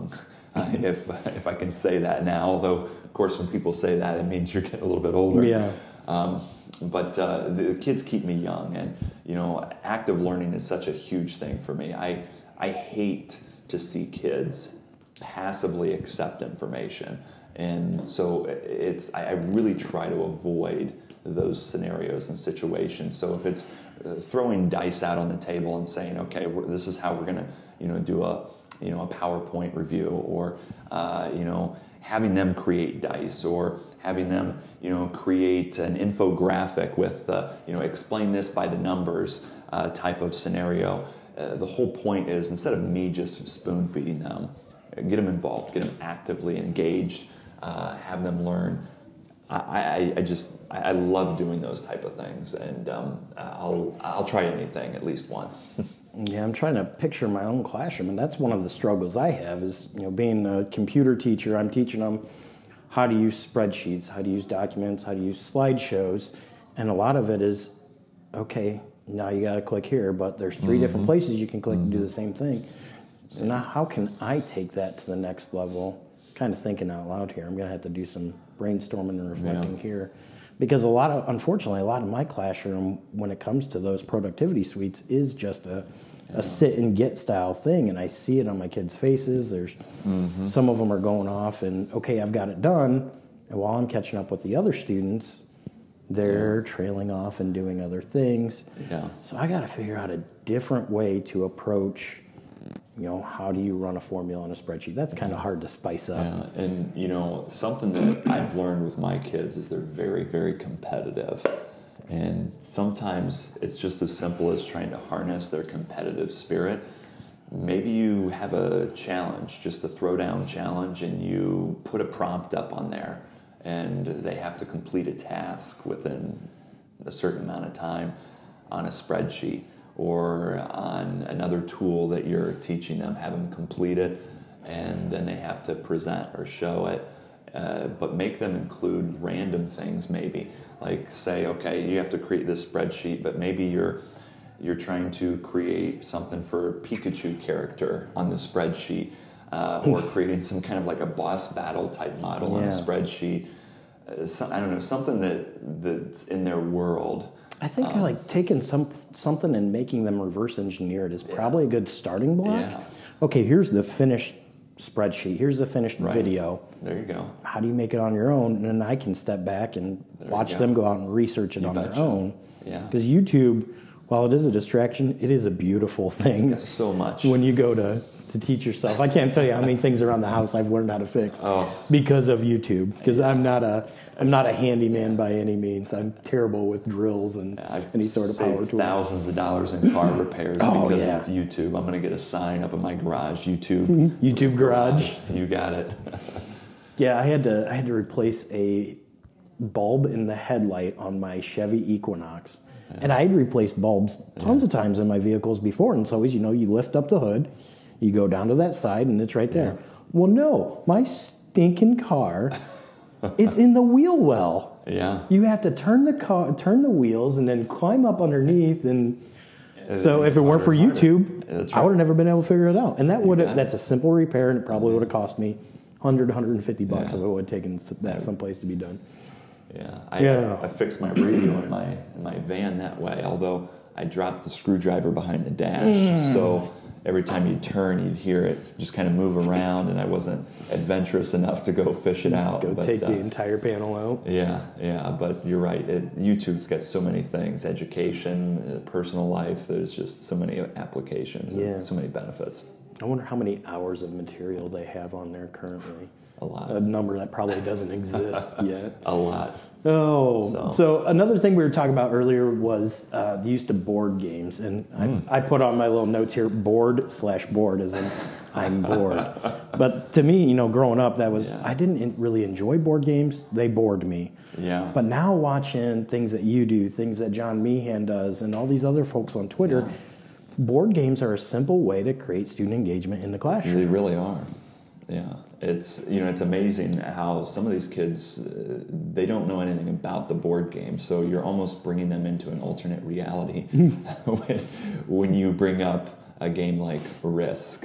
Speaker 3: uh, if if I can say that now. Although, of course, when people say that, it means you're getting a little bit older.
Speaker 2: Yeah.
Speaker 3: Um, but uh, the kids keep me young, and you know, active learning is such a huge thing for me. I I hate to see kids passively accept information, and so it's I, I really try to avoid those scenarios and situations. So if it's uh, throwing dice out on the table and saying, okay, we're, this is how we're going to, you know, do a, you know, a PowerPoint review, or, uh, you know, having them create dice, or having them, you know, create an infographic with, uh, you know, explain this by the numbers uh, type of scenario. Uh, the whole point is, instead of me just spoon feeding them, get them involved, get them actively engaged, uh, have them learn. I, I, I just I love doing those type of things, and um, I'll I'll try anything at least once.
Speaker 2: Yeah, I'm trying to picture my own classroom, and that's one of the struggles I have. Is, you know, being a computer teacher, I'm teaching them how to use spreadsheets, how to use documents, how to use slideshows, and a lot of it is, okay, now you got to click here, but there's three mm-hmm. different places you can click mm-hmm. and do the same thing. So now, how can I take that to the next level? Kind of thinking out loud here. I'm going to have to do some brainstorming and reflecting yeah. here, because a lot of, unfortunately, a lot of my classroom, when it comes to those productivity suites, is just a, yeah. a sit and get style thing, and I see it on my kids' faces. There's mm-hmm. some of them are going off, and okay, I've got it done, and while I'm catching up with the other students, they're yeah. trailing off and doing other things.
Speaker 3: Yeah.
Speaker 2: So I got to figure out a different way to approach. You know, how do you run a formula on a spreadsheet? That's kind of hard to spice up.
Speaker 3: Yeah, and you know, something that I've learned with my kids is they're very, very competitive. And sometimes it's just as simple as trying to harness their competitive spirit. Maybe you have a challenge, just a throwdown challenge, and you put a prompt up on there, and they have to complete a task within a certain amount of time on a spreadsheet, or on another tool that you're teaching them, have them complete it, and then they have to present or show it. Uh, but make them include random things, maybe. Like say, okay, you have to create this spreadsheet, but maybe you're you're trying to create something for a Pikachu character on the spreadsheet, uh, or creating some kind of like a boss battle type model yeah. on a spreadsheet. Uh, so, I don't know, something that that's in their world.
Speaker 2: I think um, like taking some something and making them reverse engineer it is probably yeah. a good starting block.
Speaker 3: Yeah.
Speaker 2: Okay, here's the finished spreadsheet. Here's the finished
Speaker 3: right.
Speaker 2: video.
Speaker 3: There you go.
Speaker 2: How do you make it on your own? And then I can step back and there watch go. them go out and research it you on betcha. their own.
Speaker 3: Yeah.
Speaker 2: Because YouTube, while it is a distraction, it is a beautiful thing.
Speaker 3: It's got so much.
Speaker 2: When you go to, to teach yourself. I can't tell you how many things around the house I've learned how to fix
Speaker 3: oh.
Speaker 2: because of YouTube. Because I'm not a I'm not a handyman by any means. I'm terrible with drills and
Speaker 3: I've
Speaker 2: any sort of power tool.
Speaker 3: Thousands of dollars in car repairs
Speaker 2: oh,
Speaker 3: because
Speaker 2: yeah.
Speaker 3: of YouTube. I'm going to get a sign up in my garage. YouTube.
Speaker 2: YouTube garage.
Speaker 3: You got it.
Speaker 2: Yeah, I had to I had to replace a bulb in the headlight on my Chevy Equinox. Yeah. And I had replaced bulbs tons yeah. of times in my vehicles before, and it's always, you know, you lift up the hood, you go down to that side, and it's right there. Yeah. Well, no, my stinking car, it's in the wheel well.
Speaker 3: Yeah.
Speaker 2: You have to turn the car, turn the wheels, and then climb up underneath. And so, if it weren't for YouTube, right. I would have never been able to figure it out. And that would that's a simple repair, and it probably would have cost me one hundred, one hundred fifty bucks yeah. if it would have taken that someplace to be done.
Speaker 3: Yeah, I,
Speaker 2: yeah.
Speaker 3: I, I fixed my radio in my in my van that way. Although I dropped the screwdriver behind the dash, mm. so every time you'd turn, you'd hear it just kind of move around, and I wasn't adventurous enough to go fish it out.
Speaker 2: Go
Speaker 3: but,
Speaker 2: take
Speaker 3: uh,
Speaker 2: the entire panel out.
Speaker 3: Yeah, yeah, but you're right. It, YouTube's got so many things: education, personal life. There's just so many applications,
Speaker 2: yeah.
Speaker 3: and so many benefits.
Speaker 2: I wonder how many hours of material they have on there currently.
Speaker 3: A lot.
Speaker 2: A number that probably doesn't exist yet.
Speaker 3: A lot.
Speaker 2: Oh, so. so another thing we were talking about earlier was uh, the use of board games. And mm. I, I put on my little notes here, bored slash bored, as in I'm bored. But to me, you know, growing up, that was, yeah. I didn't really enjoy board games. They bored me.
Speaker 3: Yeah.
Speaker 2: But now watching things that you do, things that John Meehan does, and all these other folks on Twitter, yeah. board games are a simple way to create student engagement in the classroom.
Speaker 3: They really are. Yeah, it's you know it's amazing how some of these kids uh, they don't know anything about the board game, so you're almost bringing them into an alternate reality when, when you bring up a game like Risk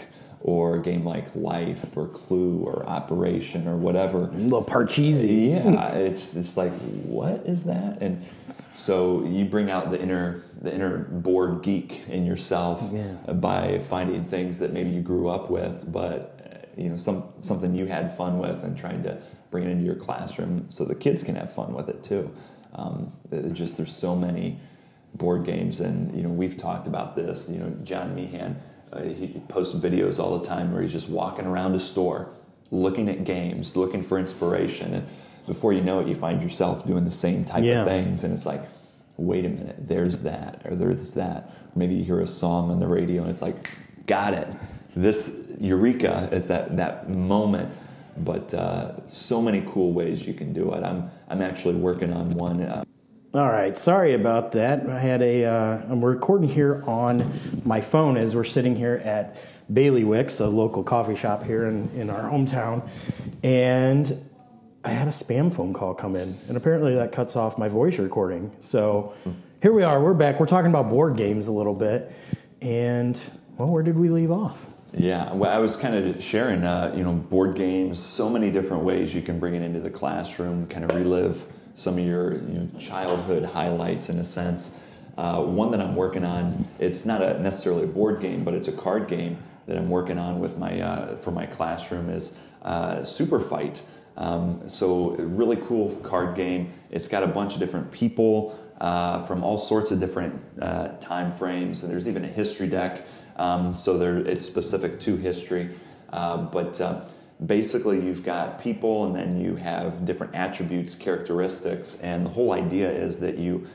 Speaker 3: or a game like Life or Clue or Operation or whatever.
Speaker 2: A little Parcheesi.
Speaker 3: Yeah, it's it's like, what is that? And so you bring out the inner the inner board geek in yourself
Speaker 2: yeah.
Speaker 3: by finding things that maybe you grew up with, but you know, some something you had fun with, and trying to bring it into your classroom so the kids can have fun with it too. Um, it just there's so many board games, and you know, we've talked about this. You know, John Meehan. Uh, he posts videos all the time where he's just walking around a store, looking at games, looking for inspiration, and before you know it, you find yourself doing the same type
Speaker 2: yeah.
Speaker 3: of things, and it's like, wait a minute, there's that, or there's that. Or maybe you hear a song on the radio, and it's like, got it. This eureka is that that moment. But uh, so many cool ways you can do it. I'm I'm actually working on one. Uh,
Speaker 2: All right, sorry about that. I had a. Uh, I'm recording here on my phone as we're sitting here at Bailiwicks, a local coffee shop here in, in our hometown, and I had a spam phone call come in, and apparently that cuts off my voice recording. So here we are. We're back. We're talking about board games a little bit, and well, where did we leave off?
Speaker 3: Yeah, well, I was kind of sharing, uh, you know, board games. So many different ways you can bring it into the classroom, kind of relive some of your you know, childhood highlights in a sense. Uh, one that I'm working on, it's not a necessarily a board game, but it's a card game that I'm working on with my uh, for my classroom is uh, Super Fight. Um, so a really cool card game. It's got a bunch of different people uh, from all sorts of different uh, time frames, and there's even a history deck. Um, so there, it's specific to history, uh, but uh, basically you've got people, and then you have different attributes, characteristics, and the whole idea is that you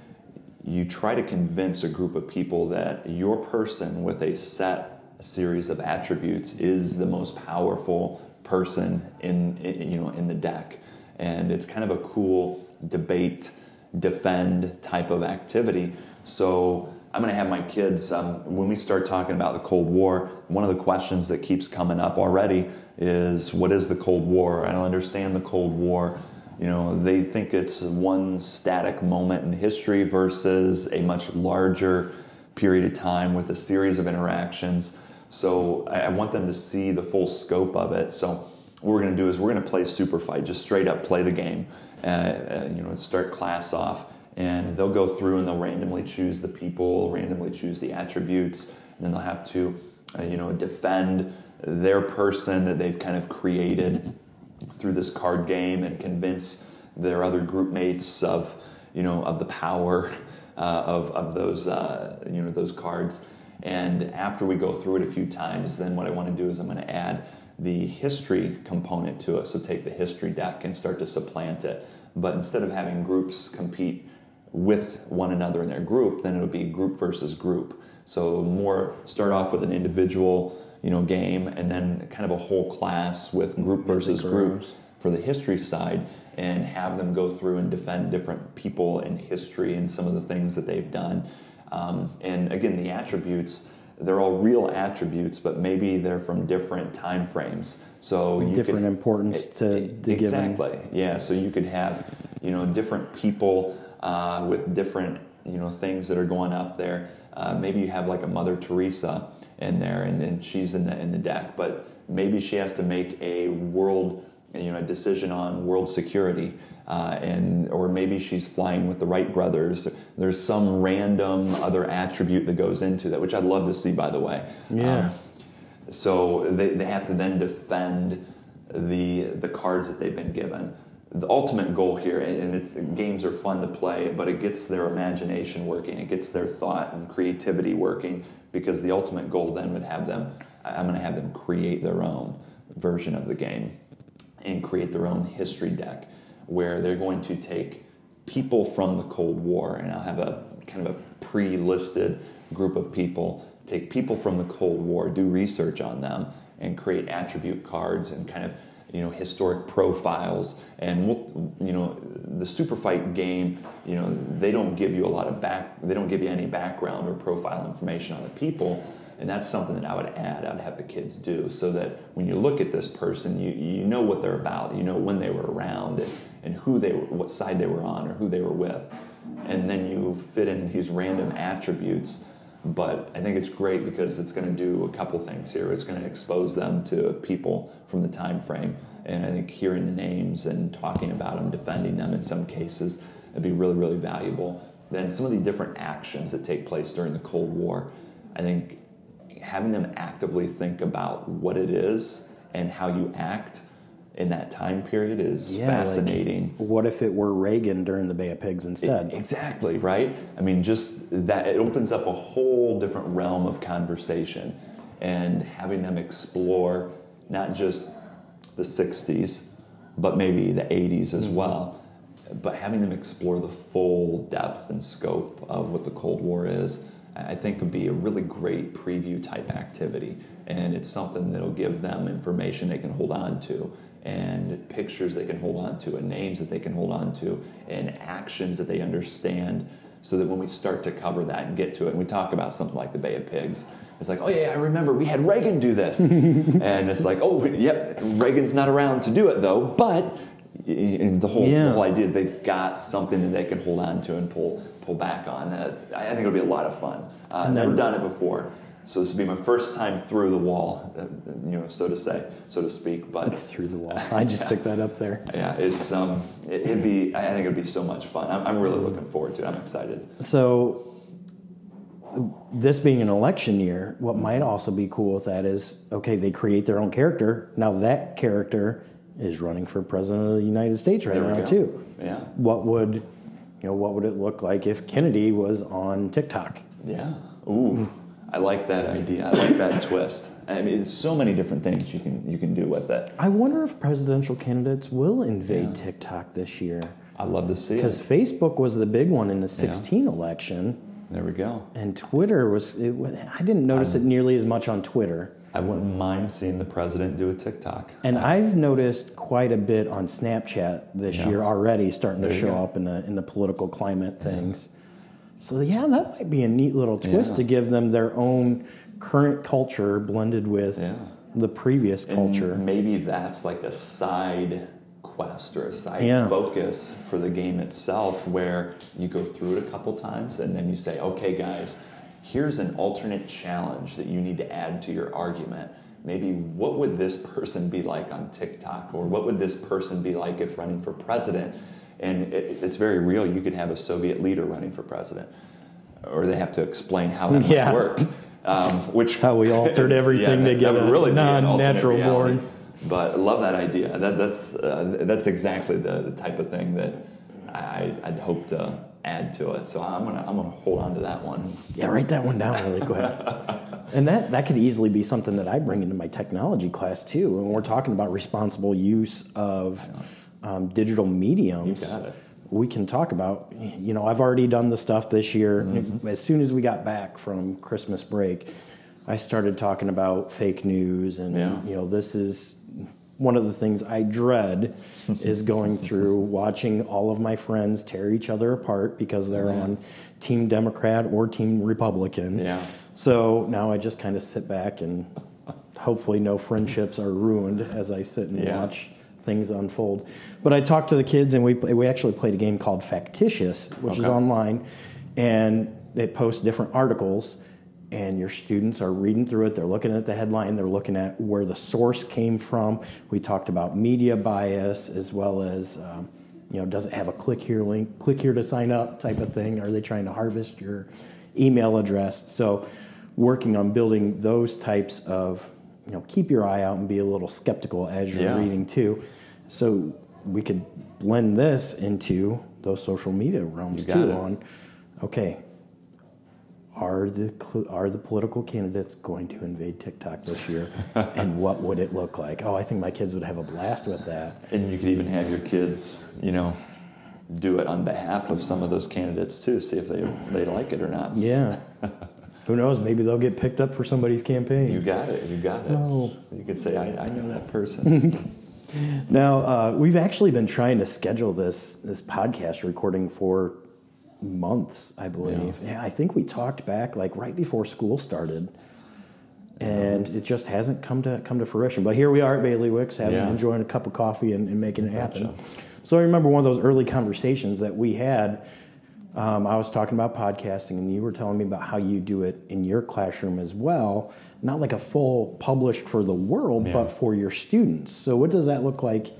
Speaker 3: you try to convince a group of people that your person with a set series of attributes is the most powerful person in, in you know in the deck, and it's kind of a cool debate, defend type of activity. So I'm going to have my kids, um, when we start talking about the Cold War, one of the questions that keeps coming up already is, what is the Cold War? I don't understand the Cold War. You know, they think it's one static moment in history versus a much larger period of time with a series of interactions. So I want them to see the full scope of it. So what we're going to do is we're going to play Super Fight, just straight up play the game, uh, uh, you know, start class off. And they'll go through and they'll randomly choose the people, randomly choose the attributes, and then they'll have to, uh, you know, defend their person that they've kind of created through this card game and convince their other group mates of, you know, of the power uh, of of those, uh, you know, those cards. And after we go through it a few times, then what I want to do is I'm going to add the history component to it. So take the history deck and start to supplant it. But instead of having groups compete with one another in their group, then it'll be group versus group. So more start off with an individual, you know, game, and then kind of a whole class with group versus group for the history side, and have them go through and defend different people in history and some of the things that they've done. Um, and again, the attributes, they're all real attributes, but maybe they're from different time frames. So you
Speaker 2: different
Speaker 3: could,
Speaker 2: importance to the
Speaker 3: exactly,
Speaker 2: given.
Speaker 3: yeah. So you could have, you know, different people uh, with different, you know, things that are going up there. Uh, maybe you have like a Mother Teresa in there, and, and she's in the in the deck, but maybe she has to make a world, you know, a decision on world security, uh, and or maybe she's flying with the Wright brothers. There's some random other attribute that goes into that, which I'd love to see, by the way.
Speaker 2: Yeah.
Speaker 3: Um, so they, they have to then defend the the cards that they've been given. The ultimate goal here, and it's, games are fun to play, but it gets their imagination working, it gets their thought and creativity working, because the ultimate goal then would have them, I'm going to have them create their own version of the game and create their own history deck, where they're going to take people from the Cold War, and I'll have a kind of a pre-listed group of people, take people from the Cold War, do research on them, and create attribute cards and kind of, you know, historic profiles. And we'll, you know, the Super Fight game, you know, they don't give you a lot of back, they don't give you any background or profile information on the people, and that's something that I would add, I'd have the kids do, so that when you look at this person, you you know what they're about, you know when they were around, and, and who they were, what side they were on, or who they were with, and then you fit in these random attributes But I think it's great because it's going to do a couple things here. It's going to expose them to people from the time frame. And I think hearing the names and talking about them, defending them in some cases, would be really, really valuable. Then some of the different actions that take place during the Cold War, I think having them actively think about what it is and how you act in that time period is yeah, fascinating.
Speaker 2: Like, what if it were Reagan during the Bay of Pigs instead?
Speaker 3: It, exactly, right? I mean, just that, it opens up a whole different realm of conversation, and having them explore not just the sixties, but maybe the eighties as mm-hmm. well, but having them explore the full depth and scope of what the Cold War is, I think would be a really great preview type activity. And it's something that'll give them information they can hold on to, and pictures they can hold on to, and names that they can hold on to, and actions that they understand, so that when we start to cover that and get to it, and we talk about something like the Bay of Pigs, it's like, oh yeah, I remember we had Reagan do this. And it's like, oh, yep, Reagan's not around to do it though, but the whole, yeah. the whole idea is they've got something that they can hold on to and pull pull back on. Uh, I think it'll be a lot of fun. Uh, I've never done it before. So this will be my first time through the wall, uh, you know, so to say, so to speak. But
Speaker 2: through the wall, I just picked that up there.
Speaker 3: Yeah, it's um, it, it'd be. I think it'd be so much fun. I'm, I'm really looking forward to it. I'm excited.
Speaker 2: So, this being an election year, what might also be cool with that is, okay, they create their own character. Now that character is running for president of the United States right now too.
Speaker 3: Yeah.
Speaker 2: What would, you know, what would it look like if Kennedy was on TikTok?
Speaker 3: Yeah. Ooh. I like that idea. I like that twist. I mean, there's so many different things you can you can do with it.
Speaker 2: I wonder if presidential candidates will invade yeah. TikTok this year.
Speaker 3: I'd love to see it.
Speaker 2: Because Facebook was the big one in the sixteen yeah. election.
Speaker 3: There we go.
Speaker 2: And Twitter was, it, I didn't notice I'm, it nearly as much on Twitter.
Speaker 3: I wouldn't mind seeing the president do a TikTok.
Speaker 2: And I, I've noticed quite a bit on Snapchat this yeah. year already, starting
Speaker 3: there
Speaker 2: to show up in the in the political climate things. Yeah. So yeah, that might be a neat little twist yeah. to give them their own current culture blended with yeah. the previous culture.
Speaker 3: And maybe that's like a side quest or a side
Speaker 2: yeah.
Speaker 3: focus for the game itself, where you go through it a couple times and then you say, okay guys, here's an alternate challenge that you need to add to your argument. Maybe what would this person be like on TikTok, or what would this person be like if running for president? And it, it's very real. You could have a Soviet leader running for president, or they have to explain how that
Speaker 2: yeah.
Speaker 3: would work. Um, which
Speaker 2: how we altered everything
Speaker 3: yeah,
Speaker 2: to get a
Speaker 3: really
Speaker 2: non-natural born.
Speaker 3: But I love that idea. That, that's uh, that's exactly the, the type of thing that I, I'd hope to add to it. So I'm gonna I'm gonna hold on to that one.
Speaker 2: Yeah, write that one down really quick. And that, that could easily be something that I bring into my technology class too. When we're talking about responsible use of um, digital mediums,
Speaker 3: you got it.
Speaker 2: We can talk about, you know, I've already done the stuff this year. Mm-hmm. As soon as we got back from Christmas break, I started talking about fake news, and
Speaker 3: yeah.
Speaker 2: you know, this is one of the things I dread is going through watching all of my friends tear each other apart because they're yeah. on Team Democrat or Team Republican.
Speaker 3: Yeah.
Speaker 2: So now I just kind of sit back, and hopefully no friendships are ruined as I sit and
Speaker 3: yeah.
Speaker 2: watch things unfold. But I talked to the kids, and we we actually played a game called Factitious, which
Speaker 3: okay.
Speaker 2: is online, and it posts different articles, and your students are reading through it. They're looking at the headline. They're looking at where the source came from. We talked about media bias, as well as, um, you know, does it have a click here link, click here to sign up type of thing? Are they trying to harvest your email address? So working on building those types of, you know, keep your eye out and be a little skeptical as you're
Speaker 3: yeah.
Speaker 2: reading too. So we could blend this into those social media realms too. It. On, okay, are the are the political candidates going to invade TikTok this year, and what would it look like? Oh, I think my kids would have a blast with that.
Speaker 3: And you could even have your kids, you know, do it on behalf of some of those candidates too, see if they they like it or not.
Speaker 2: Yeah. Who knows? Maybe they'll get picked up for somebody's campaign.
Speaker 3: You got it. You got it.
Speaker 2: No.
Speaker 3: You could say, I, I know that person.
Speaker 2: Now, uh, we've actually been trying to schedule this this podcast recording for months, I believe. Yeah. yeah, I think we talked back like right before school started, and it just hasn't come to come to fruition. But here we are at Bailiwicks, having
Speaker 3: yeah.
Speaker 2: enjoying a cup of coffee and, and making it happen.
Speaker 3: Gotcha.
Speaker 2: So I remember one of those early conversations that we had. um, I was talking about podcasting, and you were telling me about how you do it in your classroom as well. Not like a full published for the world, yeah. but for your students. So what does that look like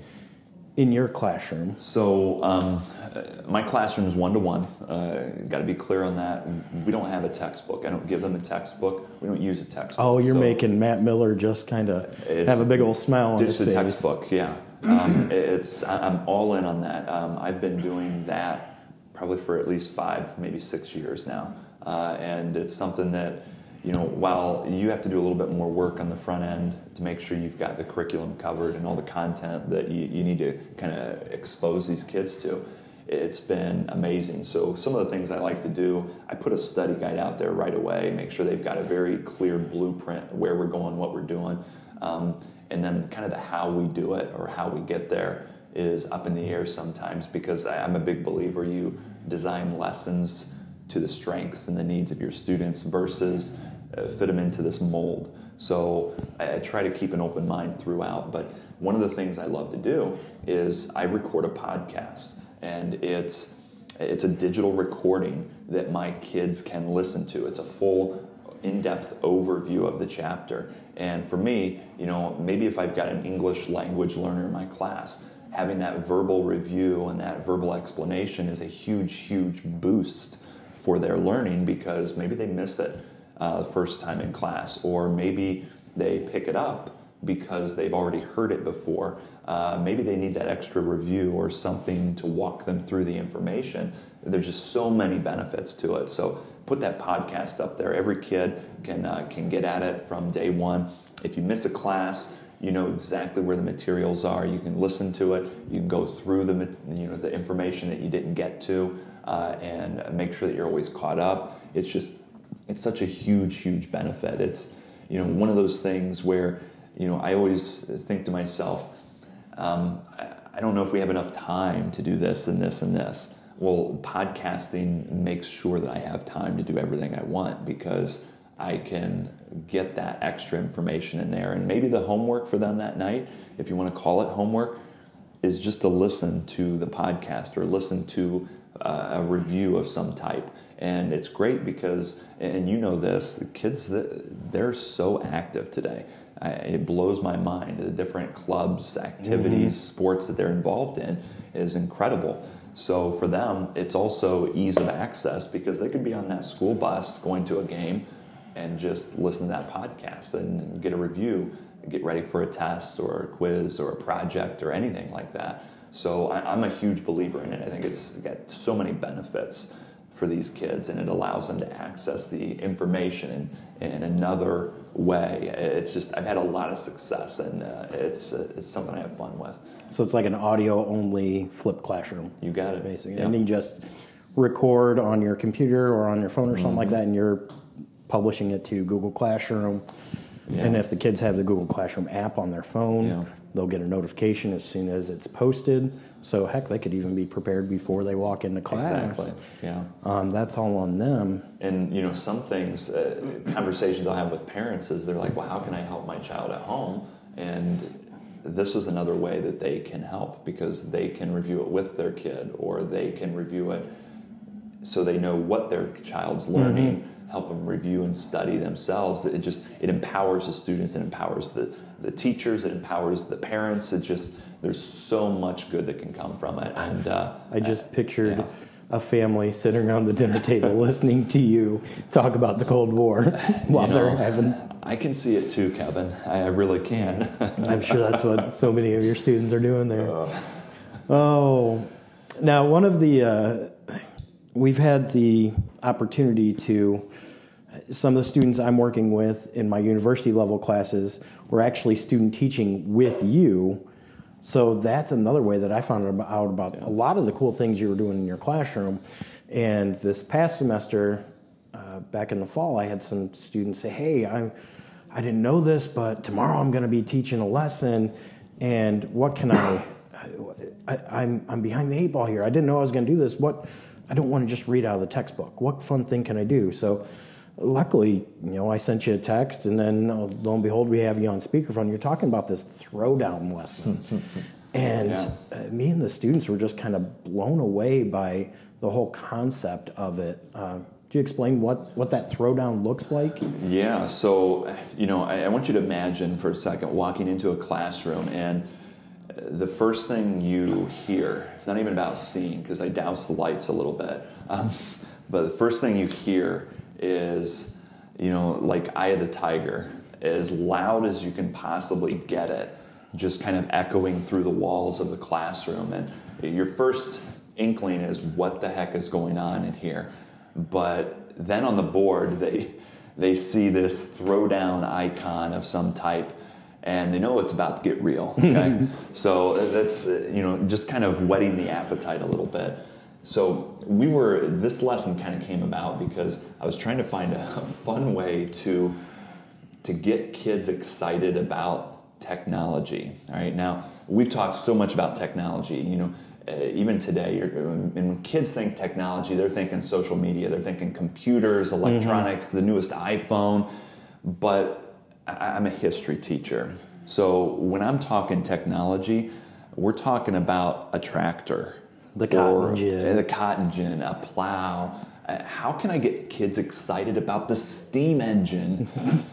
Speaker 2: in your classroom?
Speaker 3: So um, my classroom is one-to-one. Uh, got to be clear on that. We don't have a textbook. I don't give them a textbook. We don't use a textbook.
Speaker 2: Oh, you're
Speaker 3: so
Speaker 2: making Matt Miller just kind of have a big old smile on his face.
Speaker 3: Just a textbook, yeah. Um, it's I'm all in on that. Um, I've been doing that probably for at least five, maybe six years now. Uh, and it's something that, you know, while you have to do a little bit more work on the front end to make sure you've got the curriculum covered and all the content that you, you need to kind of expose these kids to, it's been amazing. So some of the things I like to do, I put a study guide out there right away, make sure they've got a very clear blueprint where we're going, what we're doing, um, and then kind of the how we do it or how we get there is up in the air sometimes, because I'm a big believer you design lessons to the strengths and the needs of your students versus uh, fit them into this mold. So I, I try to keep an open mind throughout. But one of the things I love to do is I record a podcast, and it's it's a digital recording that my kids can listen to. It's a full, in-depth overview of the chapter. And for me, you know, maybe if I've got an English language learner in my class, having that verbal review and that verbal explanation is a huge, huge boost for their learning, because maybe they miss it uh, the first time in class, or maybe they pick it up because they've already heard it before. Uh, maybe they need that extra review or something to walk them through the information. There's just so many benefits to it. So put that podcast up there. Every kid can uh, can get at it from day one. If you miss a class, you know exactly where the materials are. You can listen to it. You can go through the you know the information that you didn't get to, uh, and make sure that you're always caught up. It's just it's such a huge, huge benefit. It's you know one of those things where you know I always think to myself, um, I, I don't know if we have enough time to do this and this and this. Well, podcasting makes sure that I have time to do everything I want, because I can get that extra information in there. And maybe the homework for them that night, if you want to call it homework, is just to listen to the podcast or listen to uh, a review of some type. And it's great because, and you know this, the kids, they're so active today. I, it blows my mind. The different clubs, activities, mm-hmm. sports that they're involved in is incredible. So for them, it's also ease of access, because they could be on that school bus going to a game and just listen to that podcast and get a review, get ready for a test or a quiz or a project or anything like that. So I, I'm a huge believer in it. I think it's got so many benefits for these kids, and it allows them to access the information in, in another way. It's just, I've had a lot of success, and uh, it's uh, it's something I have fun with.
Speaker 2: So it's like an audio-only flipped classroom.
Speaker 3: You got it.
Speaker 2: Basically.
Speaker 3: Yep.
Speaker 2: And you just record on your computer or on your phone or something mm-hmm. like that, and you're publishing it to Google Classroom. Yeah. And if the kids have the Google Classroom app on their phone, yeah. they'll get a notification as soon as it's posted. So heck, they could even be prepared before they walk into class.
Speaker 3: Exactly. Yeah.
Speaker 2: Um, that's all on them.
Speaker 3: And you know, some things, uh, conversations I have with parents is they're like, "Well, how can I help my child at home?" And this is another way that they can help, because they can review it with their kid, or they can review it so they know what their child's learning. Mm-hmm. Help them review and study themselves. It just it empowers the students, it empowers the, the teachers, it empowers the parents. It just there's so much good that can come from it. And uh,
Speaker 2: I just pictured yeah. a family sitting around the dinner table listening to you talk about the Cold War while you know, they're having.
Speaker 3: I can see it too, Kevin. I really can.
Speaker 2: I'm sure that's what so many of your students are doing there. Uh. Oh, now one of the. Uh, We've had the opportunity to, some of the students I'm working with in my university level classes were actually student teaching with you. So that's another way that I found out about yeah. a lot of the cool things you were doing in your classroom. And this past semester, uh, back in the fall, I had some students say, hey, I'm, I didn't know this, but tomorrow I'm going to be teaching a lesson. And what can I, I I'm, I'm behind the eight ball here. I didn't know I was going to do this. What... I don't want to just read out of the textbook. What fun thing can I do? So luckily, you know, I sent you a text, and then uh, lo and behold, we have you on speakerphone. You're talking about this throwdown lesson. And
Speaker 3: Yeah.
Speaker 2: uh, me and the students were just kind of blown away by the whole concept of it. Uh, could you explain what, what that throwdown looks like?
Speaker 3: Yeah, so, you know, I, I want you to imagine for a second walking into a classroom, and the first thing you hear, it's not even about seeing, because I doused the lights a little bit, um, but the first thing you hear is, you know, like Eye of the Tiger, as loud as you can possibly get it, just kind of echoing through the walls of the classroom. And your first inkling is, what the heck is going on in here? But then on the board, they they see this throwdown icon of some type, and they know it's about to get real. Okay, so that's you know just kind of whetting the appetite a little bit. So we were this lesson kind of came about because I was trying to find a fun way to to get kids excited about technology. All right, now we've talked so much about technology. You know, uh, even today, you're, and when kids think technology, they're thinking social media, they're thinking computers, electronics, mm-hmm. the newest iPhone. But I, I'm a history teacher, so when I'm talking technology, we're talking about a tractor,
Speaker 2: the cotton gin,
Speaker 3: the cotton gin, a plow. Uh, how can I get kids excited about the steam engine?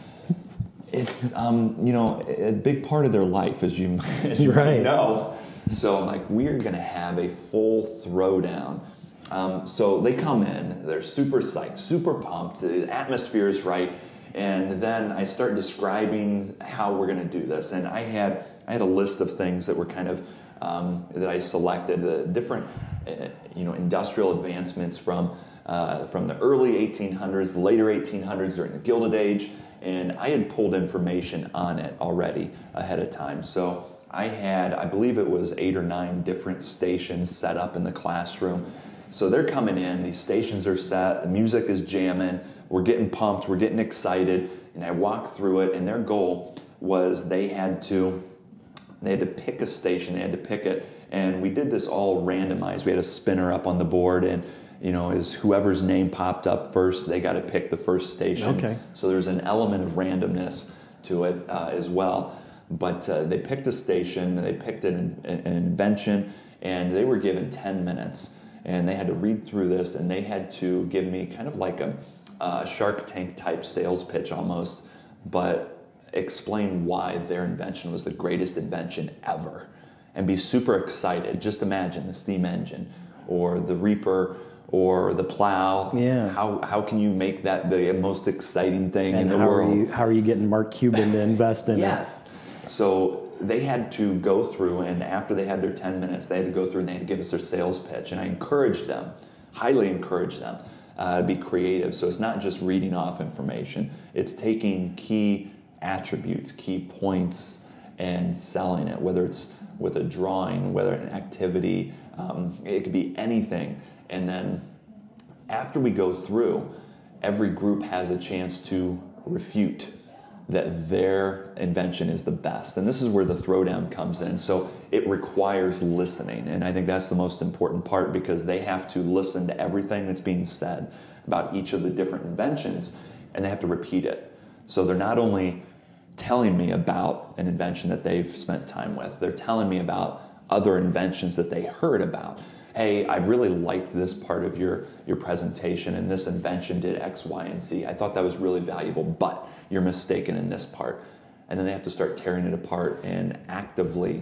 Speaker 3: It's, um, you know, a big part of their life, as you, as you
Speaker 2: right.
Speaker 3: might know. So, like, we're going to have a full throwdown. Um, so they come in, they're super psyched, super pumped, the atmosphere is right, and then I start describing how we're going to do this. And I had I had a list of things that were kind of, um, that I selected, the different, uh, you know, industrial advancements from, uh, from the early eighteen hundreds, the later eighteen hundreds during the Gilded Age. And I had pulled information on it already ahead of time. So I had, I believe it was eight or nine different stations set up in the classroom. So they're coming in, these stations are set, the music is jamming, we're getting pumped, we're getting excited, and I walked through it, and their goal was they had to, they had to pick a station, they had to pick it, and we did this all randomized. We had a spinner up on the board, and you know, is whoever's name popped up first, they got to pick the first station.
Speaker 2: Okay.
Speaker 3: So there's an element of randomness to it uh, as well. But uh, they picked a station, they picked an, an invention, and they were given ten minutes. And they had to read through this, and they had to give me kind of like a, a Shark Tank type sales pitch almost, but explain why their invention was the greatest invention ever. And be super excited. Just imagine the steam engine or the Reaper or the plow.
Speaker 2: Yeah.
Speaker 3: How how can you make that the most exciting thing
Speaker 2: and
Speaker 3: in the
Speaker 2: how
Speaker 3: world?
Speaker 2: Are you, how are you getting Mark Cuban to invest in
Speaker 3: yes.
Speaker 2: it?
Speaker 3: Yes. So they had to go through, and after they had their ten minutes, they had to go through and they had to give us their sales pitch. And I encouraged them, highly encouraged them, uh, to be creative. So it's not just reading off information. It's taking key attributes, key points, and selling it, whether it's with a drawing, whether an activity, um, it could be anything. And then after we go through, every group has a chance to refute that their invention is the best. And this is where the throwdown comes in. So it requires listening. And I think that's the most important part, because they have to listen to everything that's being said about each of the different inventions, and they have to repeat it. So they're not only telling me about an invention that they've spent time with, they're telling me about other inventions that they heard about. Hey, I really liked this part of your, your presentation, and this invention did X, Y, and Z. I thought that was really valuable, but you're mistaken in this part. And then they have to start tearing it apart and actively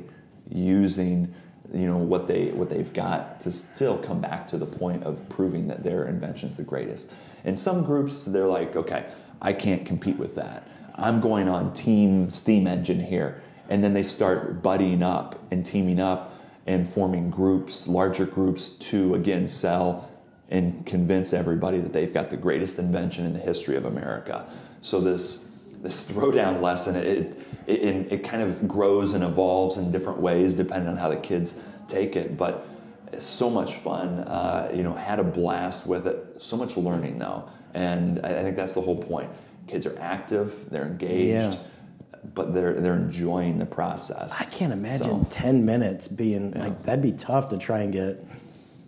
Speaker 3: using, you know, what they what they've got to still come back to the point of proving that their invention's the greatest. In some groups, they're like, okay, I can't compete with that. I'm going on team steam engine here. And then they start buddying up and teaming up and forming groups, larger groups, to again sell and convince everybody that they've got the greatest invention in the history of America. So this this throwdown lesson, it it, it kind of grows and evolves in different ways depending on how the kids take it. But it's so much fun. Uh, you know, had a blast with it. So much learning though, and I think that's the whole point. Kids are active, they're engaged. Yeah. But they're they're enjoying the process.
Speaker 2: I can't imagine
Speaker 3: so,
Speaker 2: ten minutes being
Speaker 3: yeah.
Speaker 2: like, that'd be tough to try and get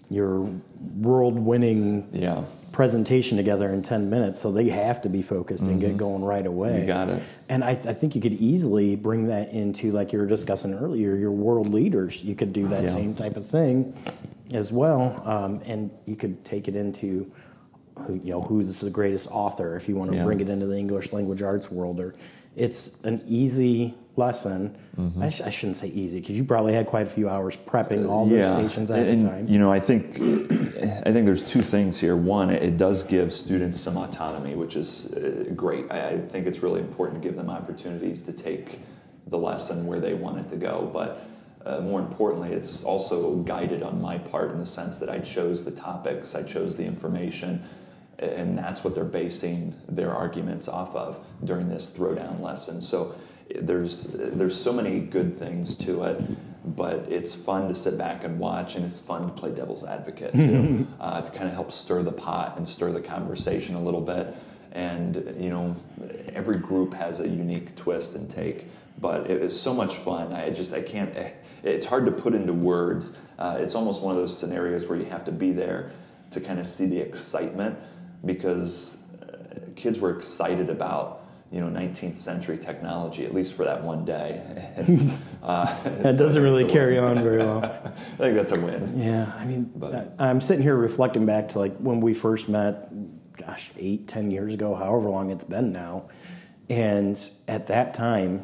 Speaker 2: your world-winning
Speaker 3: yeah.
Speaker 2: presentation together in ten minutes, so they have to be focused mm-hmm. and get going right away.
Speaker 3: You got it.
Speaker 2: And I, I think you could easily bring that into, like you were discussing earlier, your world leaders. You could do that yeah. same type of thing as well, um, and you could take it into, who, you know, who's the greatest author, if you want to yeah. bring it into the English language arts world. Or it's an easy lesson. Mm-hmm. I, sh- I shouldn't say easy, because you probably had quite a few hours prepping all
Speaker 3: yeah.
Speaker 2: those stations at
Speaker 3: and,
Speaker 2: the time.
Speaker 3: You know, I think I think there's two things here. One, it does give students some autonomy, which is uh, great. I, I think it's really important to give them opportunities to take the lesson where they want it to go. But uh, more importantly, it's also guided on my part in the sense that I chose the topics, I chose the information, and that's what they're basing their arguments off of during this throwdown lesson. So there's there's so many good things to it, but it's fun to sit back and watch, and it's fun to play devil's advocate too, uh, to kind of help stir the pot and stir the conversation a little bit. And you know, every group has a unique twist and take, but it is so much fun. I just I can't. It's hard to put into words. Uh, it's almost one of those scenarios where you have to be there to kind of see the excitement, because uh, kids were excited about, you know, nineteenth century technology, at least for that one day. And, uh,
Speaker 2: that doesn't really carry on very long.
Speaker 3: I think that's a win.
Speaker 2: Yeah, I mean, but, I'm sitting here reflecting back to like when we first met, gosh, eight, ten years ago, however long it's been now. And at that time,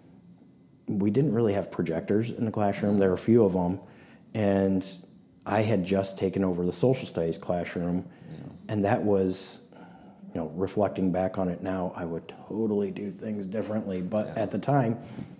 Speaker 2: we didn't really have projectors in the classroom. There were a few of them. And I had just taken over the social studies classroom. Yeah. And that was, you know, reflecting back on it now, I would totally do things differently. But yeah. at the time,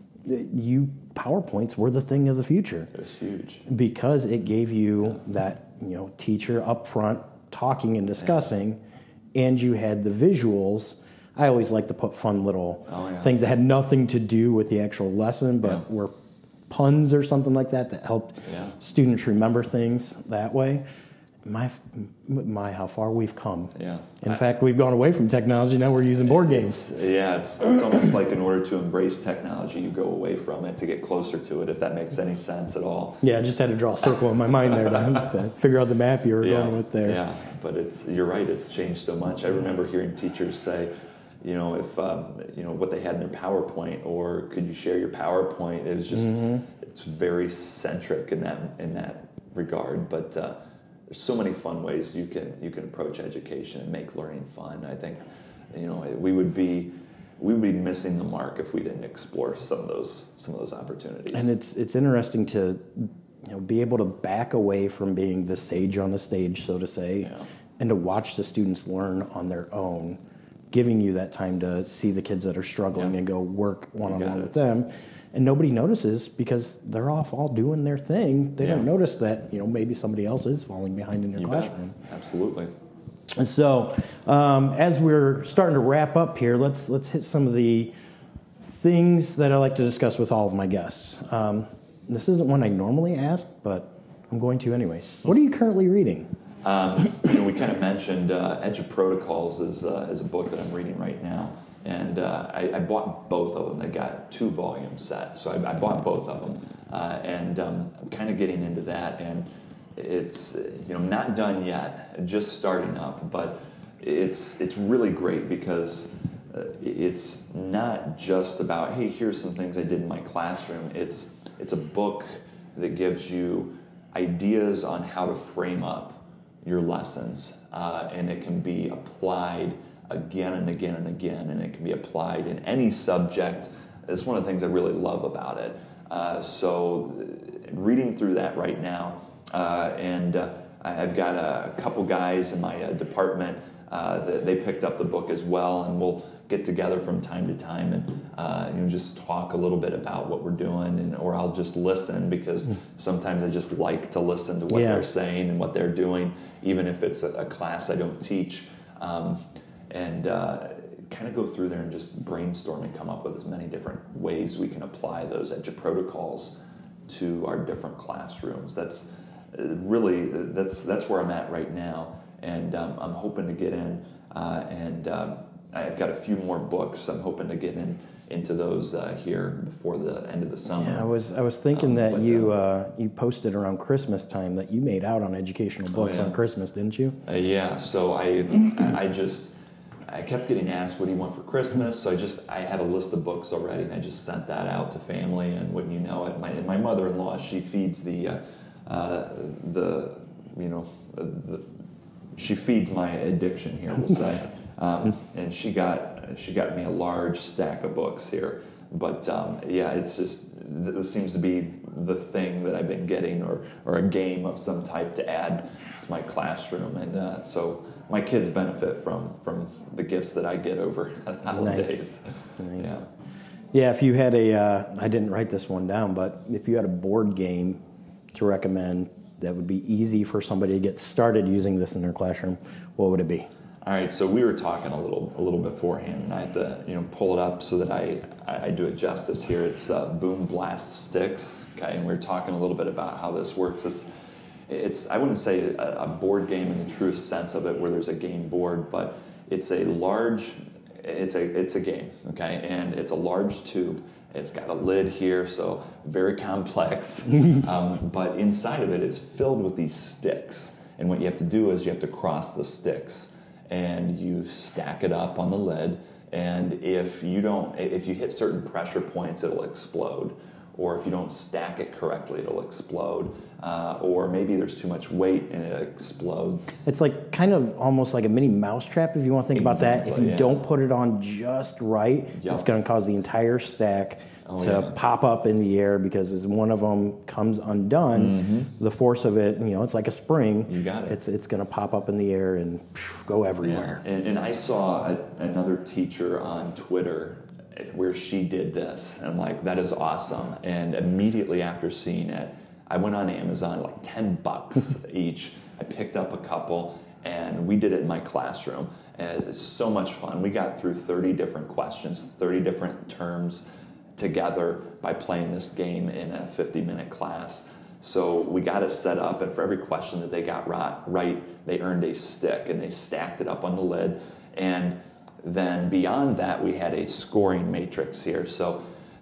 Speaker 2: you PowerPoints were the thing of the future.
Speaker 3: It was huge.
Speaker 2: Because it gave you yeah. that, you know, teacher up front talking and discussing, yeah. and you had the visuals. I always like to put fun little oh, yeah. things that had nothing to do with the actual lesson, but yeah. were puns or something like that that helped yeah. students remember things that way. My, my, how far we've come.
Speaker 3: Yeah.
Speaker 2: In
Speaker 3: I,
Speaker 2: fact, we've gone away from technology. Now we're using board games.
Speaker 3: It's, yeah, it's, it's almost like in order to embrace technology, you go away from it to get closer to it, if that makes any sense at all.
Speaker 2: Yeah, I just had to draw a circle in my mind there to, to figure out the map you were
Speaker 3: yeah,
Speaker 2: going with there.
Speaker 3: Yeah, but it's you're right. It's changed so much. I remember hearing teachers say, you know, if um, you know what they had in their PowerPoint, or could you share your PowerPoint? It was just, mm-hmm. it's very centric in that in that regard. But uh, there's so many fun ways you can you can approach education and make learning fun. I think, you know, we would be we would be missing the mark if we didn't explore some of those some of those opportunities.
Speaker 2: And it's it's interesting to, you know, be able to back away from being the sage on the stage, so to say,
Speaker 3: yeah.
Speaker 2: and to watch the students learn on their own, giving you that time to see the kids that are struggling yeah. and go work one-on-one with them. And nobody notices because they're off all doing their thing. They yeah. don't notice that, you know, maybe somebody else is falling behind in their
Speaker 3: you
Speaker 2: classroom.
Speaker 3: Bet. Absolutely.
Speaker 2: And so um, as we're starting to wrap up here, let's let's hit some of the things that I like to discuss with all of my guests. Um, this isn't one I normally ask, but I'm going to anyways. What are you currently reading?
Speaker 3: Um, you know, we kind of mentioned uh, EduProtocols is, uh, is a book that I'm reading right now. And uh, I, I bought both of them. They got a two-volume set, so I, I bought both of them. Uh, and um, I'm kind of getting into that, and it's, you know, not done yet, just starting up. But it's it's really great because uh, it's not just about, hey, here's some things I did in my classroom. It's it's a book that gives you ideas on how to frame up your lessons, uh, and it can be applied again and again and again, and it can be applied in any subject. It's one of the things I really love about it. Uh, so reading through that right now, uh, and uh, I've got a couple guys in my uh, department uh, that they picked up the book as well, and we'll get together from time to time and uh, you know, just talk a little bit about what we're doing, and or I'll just listen, because sometimes I just like to listen to what yeah. they're saying and what they're doing, even if it's a, a class I don't teach. Um, and uh, kind of go through there and just brainstorm and come up with as many different ways we can apply those EduProtocols to our different classrooms. That's really, that's that's where I'm at right now, and um, I'm hoping to get in uh, and um, I've got a few more books. I'm hoping to get in into those uh, here before the end of the summer.
Speaker 2: Yeah, I was I was thinking um, that but, you uh, uh, you posted around Christmas time that you made out on educational books oh, yeah. on Christmas, didn't you?
Speaker 3: Uh, yeah. So I I just I kept getting asked, what do you want for Christmas? So I just I had a list of books already, and I just sent that out to family. And wouldn't you know it, my my mother-in-law, she feeds the uh, uh, the you know the she feeds my addiction here, we'll say. Um, and she got she got me a large stack of books here, but um, yeah, it's just this seems to be the thing that I've been getting, or or a game of some type to add to my classroom, and uh, so my kids benefit from from the gifts that I get over the holidays.
Speaker 2: Nice. Nice. Yeah. Yeah, if you had a, uh, I didn't write this one down, but if you had a board game to recommend that would be easy for somebody to get started using this in their classroom, what would it be?
Speaker 3: All right, so we were talking a little a little beforehand, and I had to you know pull it up so that I, I, I do it justice here. It's uh, Boom Blast Sticks, okay, and we were talking a little bit about how this works. It's, it's I wouldn't say a, a board game in the truest sense of it, where there's a game board, but it's a large, it's a it's a game, okay, and it's a large tube. It's got a lid here, so very complex, um, but inside of it, it's filled with these sticks, and what you have to do is you have to cross the sticks. And you stack it up on the lid, and if you don't, if you hit certain pressure points, it'll explode, or if you don't stack it correctly, it'll explode, uh, or maybe there's too much weight and it explodes.
Speaker 2: It's like kind of almost like a mini mousetrap, if you want to think
Speaker 3: exactly,
Speaker 2: about that. If you
Speaker 3: yeah.
Speaker 2: don't put it on just right,
Speaker 3: yep.
Speaker 2: it's going to cause the entire stack
Speaker 3: oh,
Speaker 2: to
Speaker 3: yeah.
Speaker 2: pop up in the air, because as one of them comes undone, mm-hmm. the force of it, you know, it's like a spring.
Speaker 3: You got it.
Speaker 2: It's it's going to pop up in the air and phew, go everywhere.
Speaker 3: Yeah. And, and I saw a, another teacher on Twitter where she did this, and I'm like, that is awesome. And immediately after seeing it, I went on Amazon, like ten bucks each. I picked up a couple, and we did it in my classroom. And it's so much fun. We got through thirty different questions, thirty different terms together by playing this game in a fifty-minute class. So we got it set up, and for every question that they got right, they earned a stick, and they stacked it up on the lid. And then beyond that, we had a scoring matrix here. So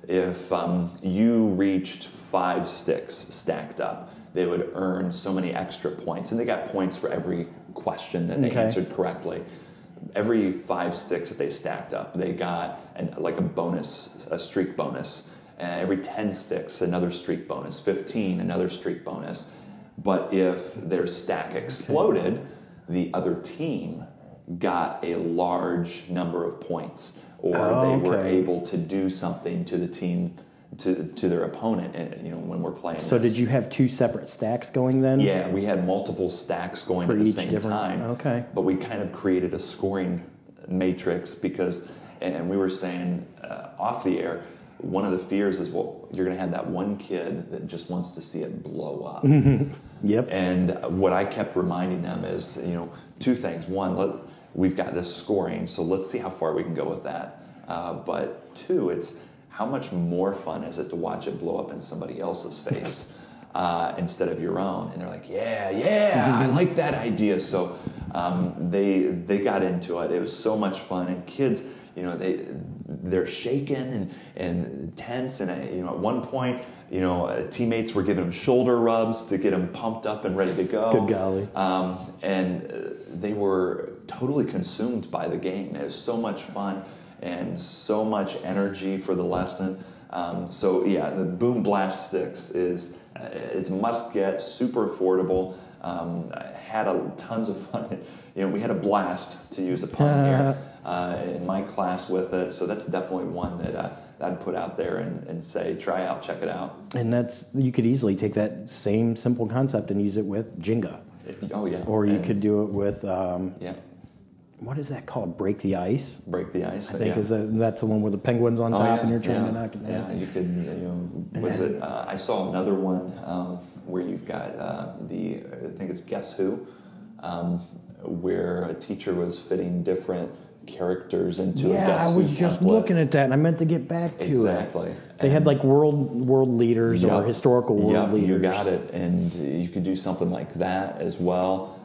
Speaker 3: if um, you reached five sticks stacked up, they would earn so many extra points. And they got points for every question that they
Speaker 2: okay.
Speaker 3: answered correctly. Every five sticks that they stacked up, they got an, like a bonus, a streak bonus. Uh, every ten sticks, another streak bonus. fifteen, another streak bonus. But if their stack exploded, okay. the other team got a large number of points, or
Speaker 2: oh,
Speaker 3: they
Speaker 2: okay.
Speaker 3: were able to do something to the team, to to their opponent. You know, when we're playing.
Speaker 2: So
Speaker 3: this.
Speaker 2: did you have two separate stacks going then?
Speaker 3: Yeah, we had multiple stacks going
Speaker 2: For
Speaker 3: at the
Speaker 2: each
Speaker 3: same
Speaker 2: different,
Speaker 3: time.
Speaker 2: Okay.
Speaker 3: But we kind of created a scoring matrix because, and we were saying uh, off the air, one of the fears is, well, you're going to have that one kid that just wants to see it blow up.
Speaker 2: Yep.
Speaker 3: And what I kept reminding them is, you know, two things. One, let, we've got this scoring, so let's see how far we can go with that. Uh, but two, it's how much more fun is it to watch it blow up in somebody else's face uh, instead of your own? And they're like, yeah, yeah, I like that idea. So um, they they got into it. It was so much fun, and kids, you know, they they're shaking and and tense, and uh, you know, at one point, you know, uh, teammates were giving them shoulder rubs to get them pumped up and ready to go.
Speaker 2: Good golly!
Speaker 3: Um, and uh, they were totally consumed by the game. It was so much fun and so much energy for the lesson. Um, so yeah, the Boom Blast Sticks is uh, it's must get, super affordable. Um, I had a, tons of fun. You know, we had a blast, to use a pun here, uh, in my class with it. So that's definitely one that, uh, that I'd put out there and, and say, try out, check it out.
Speaker 2: And that's, you could easily take that same simple concept and use it with Jenga.
Speaker 3: It, oh yeah.
Speaker 2: Or you
Speaker 3: and,
Speaker 2: could do it with, um,
Speaker 3: yeah.
Speaker 2: what is that called? Break the Ice?
Speaker 3: Break the Ice.
Speaker 2: I think
Speaker 3: yeah.
Speaker 2: is that, that's the one where the penguin's on
Speaker 3: oh,
Speaker 2: top
Speaker 3: yeah,
Speaker 2: and you're trying
Speaker 3: yeah,
Speaker 2: to knock it down.
Speaker 3: Yeah, you could, you know, was it, uh, I saw another one um, where you've got uh, the, I think it's Guess Who, um, where a teacher was fitting different characters into
Speaker 2: yeah,
Speaker 3: a Guess
Speaker 2: I was
Speaker 3: Who
Speaker 2: just
Speaker 3: template.
Speaker 2: looking at that, and I meant to get back to
Speaker 3: exactly.
Speaker 2: it. They and had like world world leaders
Speaker 3: yep,
Speaker 2: or historical world
Speaker 3: yep,
Speaker 2: leaders.
Speaker 3: You got it, and you could do something like that as well.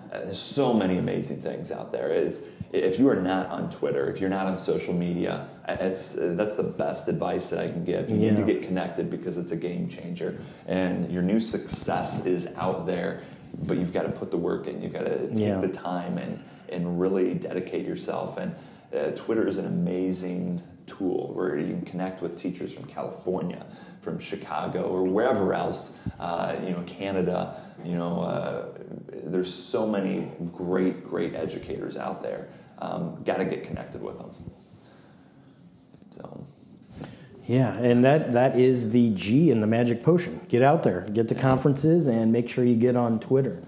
Speaker 3: Uh, there's so many amazing things out there. It's, if you are not on Twitter, if you're not on social media, it's uh, that's the best advice that I can give. You yeah. need to get connected because it's a game changer. And your new success is out there, but you've got to put the work in. You've got to take yeah. the time and, and really dedicate yourself. And uh, Twitter is an amazing tool where you can connect with teachers from California, from Chicago, or wherever else, uh, you know, Canada. You know, uh, there's so many great, great educators out there. Um, got to get connected with them. So.
Speaker 2: Yeah, and that, that is the G in the magic potion. Get out there, get to yeah. conferences, and make sure you get on Twitter.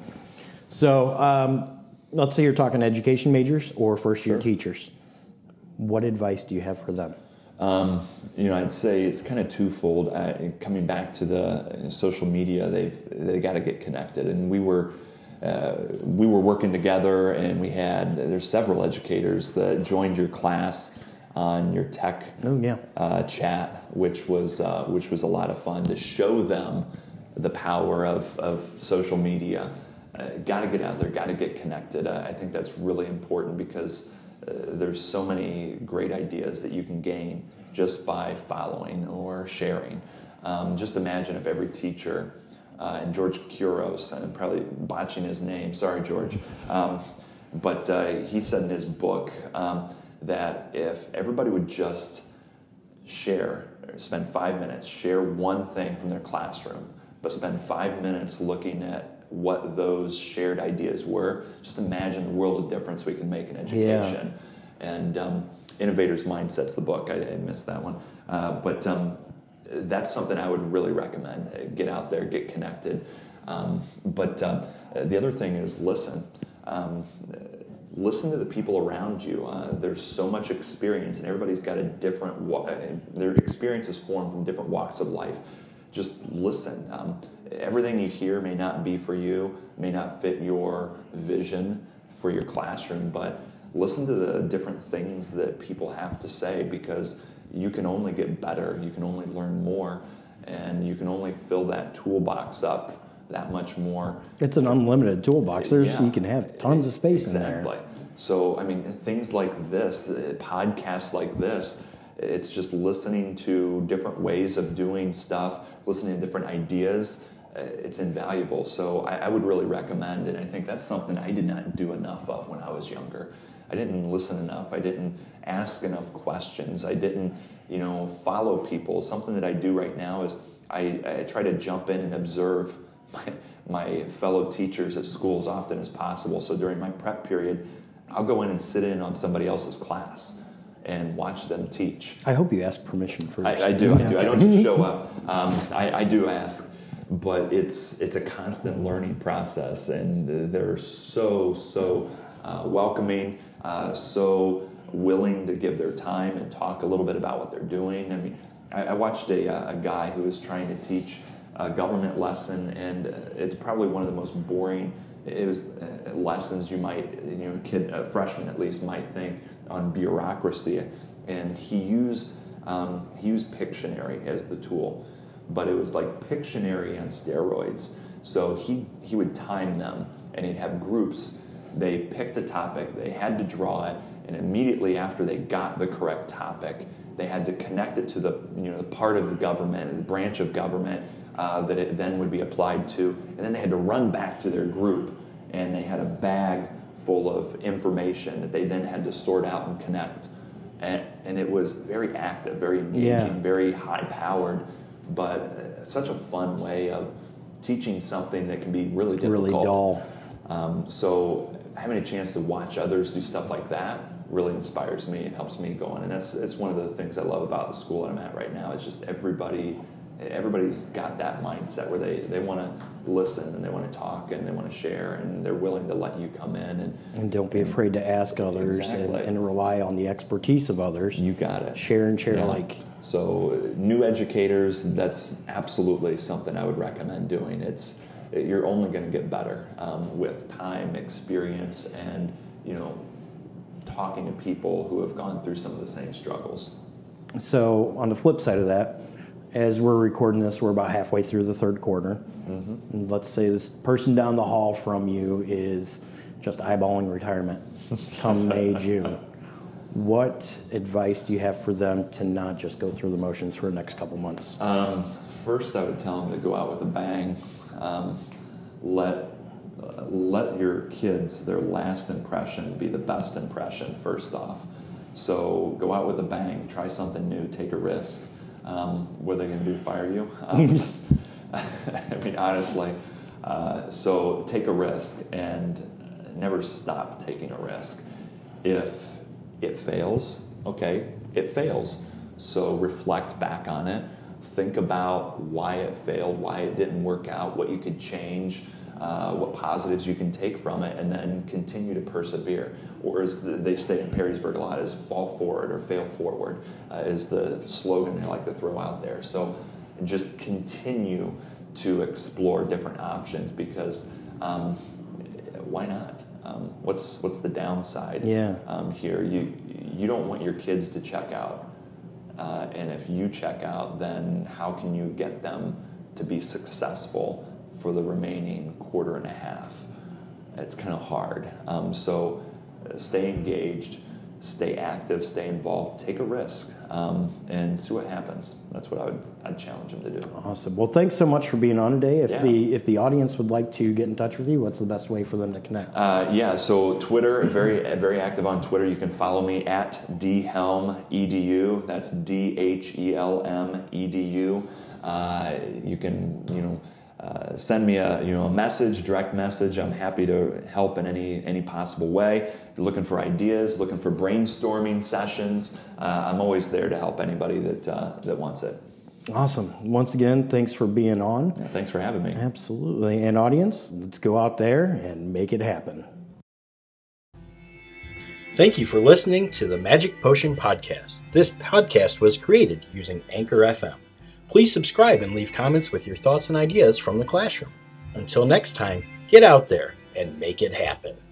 Speaker 2: So um, let's say you're talking education majors or first-year sure. teachers. What advice do you have for them?
Speaker 3: Um, you know, I'd say it's kind of twofold. Uh, coming back to the social media, they've they got to get connected, and we were uh, we were working together, and we had there's several educators that joined your class on your tech
Speaker 2: oh, yeah.
Speaker 3: uh, chat, which was uh, which was a lot of fun to show them the power of of social media. Uh, got to get out there, got to get connected. Uh, I think that's really important because. Uh, there's so many great ideas that you can gain just by following or sharing. Um, just imagine if every teacher, uh, and George Couros, I'm probably botching his name, sorry George, um, but uh, he said in his book um, that if everybody would just share, spend five minutes, share one thing from their classroom, but spend five minutes looking at what those shared ideas were. Just imagine the world of difference we can make in education. Yeah. And um, Innovator's Mindset's the book. I, I missed that one. Uh, but um, that's something I would really recommend. Get out there, get connected. Um, but uh, the other thing is listen. Um, listen to the people around you. Uh, there's so much experience, and everybody's got a different, wa- their experience is formed from different walks of life. Just listen. Um, everything you hear may not be for you, may not fit your vision for your classroom, but listen to the different things that people have to say because you can only get better, you can only learn more, and you can only fill that toolbox up that much more.
Speaker 2: It's an unlimited toolbox. There's yeah, you can have tons of space
Speaker 3: exactly.
Speaker 2: in there.
Speaker 3: So, I mean, things like this, podcasts like this, it's just listening to different ways of doing stuff, listening to different ideas. It's invaluable. So I, I would really recommend it. I think that's something I did not do enough of when I was younger. I didn't listen enough. I didn't ask enough questions. I didn't, you know, follow people. Something that I do right now is I, I try to jump in and observe my, my fellow teachers at school as often as possible. So during my prep period, I'll go in and sit in on somebody else's class and watch them teach.
Speaker 2: I hope you ask permission first.
Speaker 3: I, I do, I do. I don't just show up. Um, I, I do ask, but it's it's a constant learning process, and they're so, so uh, welcoming, uh, so willing to give their time and talk a little bit about what they're doing. I mean, I, I watched a, a guy who was trying to teach a government lesson, and it's probably one of the most boring it was uh, lessons you might, you know, a kid, a freshman at least, might think on bureaucracy, and he used um, he used Pictionary as the tool, but it was like Pictionary on steroids. So he he would time them, and he'd have groups. They picked a topic, they had to draw it, and immediately after they got the correct topic, they had to connect it to the you know the part of the government, the branch of government uh, that it then would be applied to, and then they had to run back to their group, and they had a bag full of information that they then had to sort out and connect. And, and it was very active, very engaging, yeah. very high-powered, but such a fun way of teaching something that can be really difficult.
Speaker 2: Really dull.
Speaker 3: Um, so having a chance to watch others do stuff like that really inspires me and helps me going. And that's, that's one of the things I love about the school that I'm at right now. It's just everybody... Everybody's got that mindset where they, they want to listen and they want to talk and they want to share and they're willing to let you come in. And,
Speaker 2: and don't be afraid to ask others exactly. and, and rely on the expertise of others.
Speaker 3: You got it.
Speaker 2: Share and share
Speaker 3: yeah.
Speaker 2: alike.
Speaker 3: So new educators, that's absolutely something I would recommend doing. It's you're only going to get better um, with time, experience, and you know talking to people who have gone through some of the same struggles.
Speaker 2: So on the flip side of that, as we're recording this, we're about halfway through the third quarter. Mm-hmm. And let's say this person down the hall from you is just eyeballing retirement come May, June. What advice do you have for them to not just go through the motions for the next couple months?
Speaker 3: Um, first, I would tell them to go out with a bang. Um, let uh, let your kids, their last impression, be the best impression, first off. So go out with a bang, try something new, take a risk. Um, what are they going to do, fire you? Um, I mean, honestly. Uh, so take a risk and never stop taking a risk. If it fails, okay, it fails. So reflect back on it. Think about why it failed, why it didn't work out, what you could change, uh, what positives you can take from it, and then continue to persevere. Or as they say in Perrysburg a lot, is fall forward or fail forward uh, is the slogan they like to throw out there. So just continue to explore different options because um, why not? Um, what's what's the downside
Speaker 2: yeah.
Speaker 3: um, here? You you don't want your kids to check out, uh, and if you check out, then how can you get them to be successful for the remaining quarter and a half? It's kind of hard. Um, so uh, stay engaged, stay active, stay involved, take a risk, um, and see what happens. That's what I would I'd challenge them to do.
Speaker 2: Awesome. Well, thanks so much for being on today. If
Speaker 3: yeah.
Speaker 2: the if the audience would like to get in touch with you, what's the best way for them to connect?
Speaker 3: Uh, yeah, so Twitter, very very active on Twitter. You can follow me at dhelmedu. That's D H E L M E D U. Uh, you can you know. Uh, send me a you know a message, direct message. I'm happy to help in any any possible way. If you're looking for ideas, looking for brainstorming sessions, uh, I'm always there to help anybody that uh, that wants it.
Speaker 2: Awesome. Once again, thanks for being on.
Speaker 3: Yeah, thanks for having me.
Speaker 2: Absolutely. And audience, let's go out there and make it happen.
Speaker 1: Thank you for listening to the Magic Potion Podcast. This podcast was created using Anchor F M. Please subscribe and leave comments with your thoughts and ideas from the classroom. Until next time, get out there and make it happen.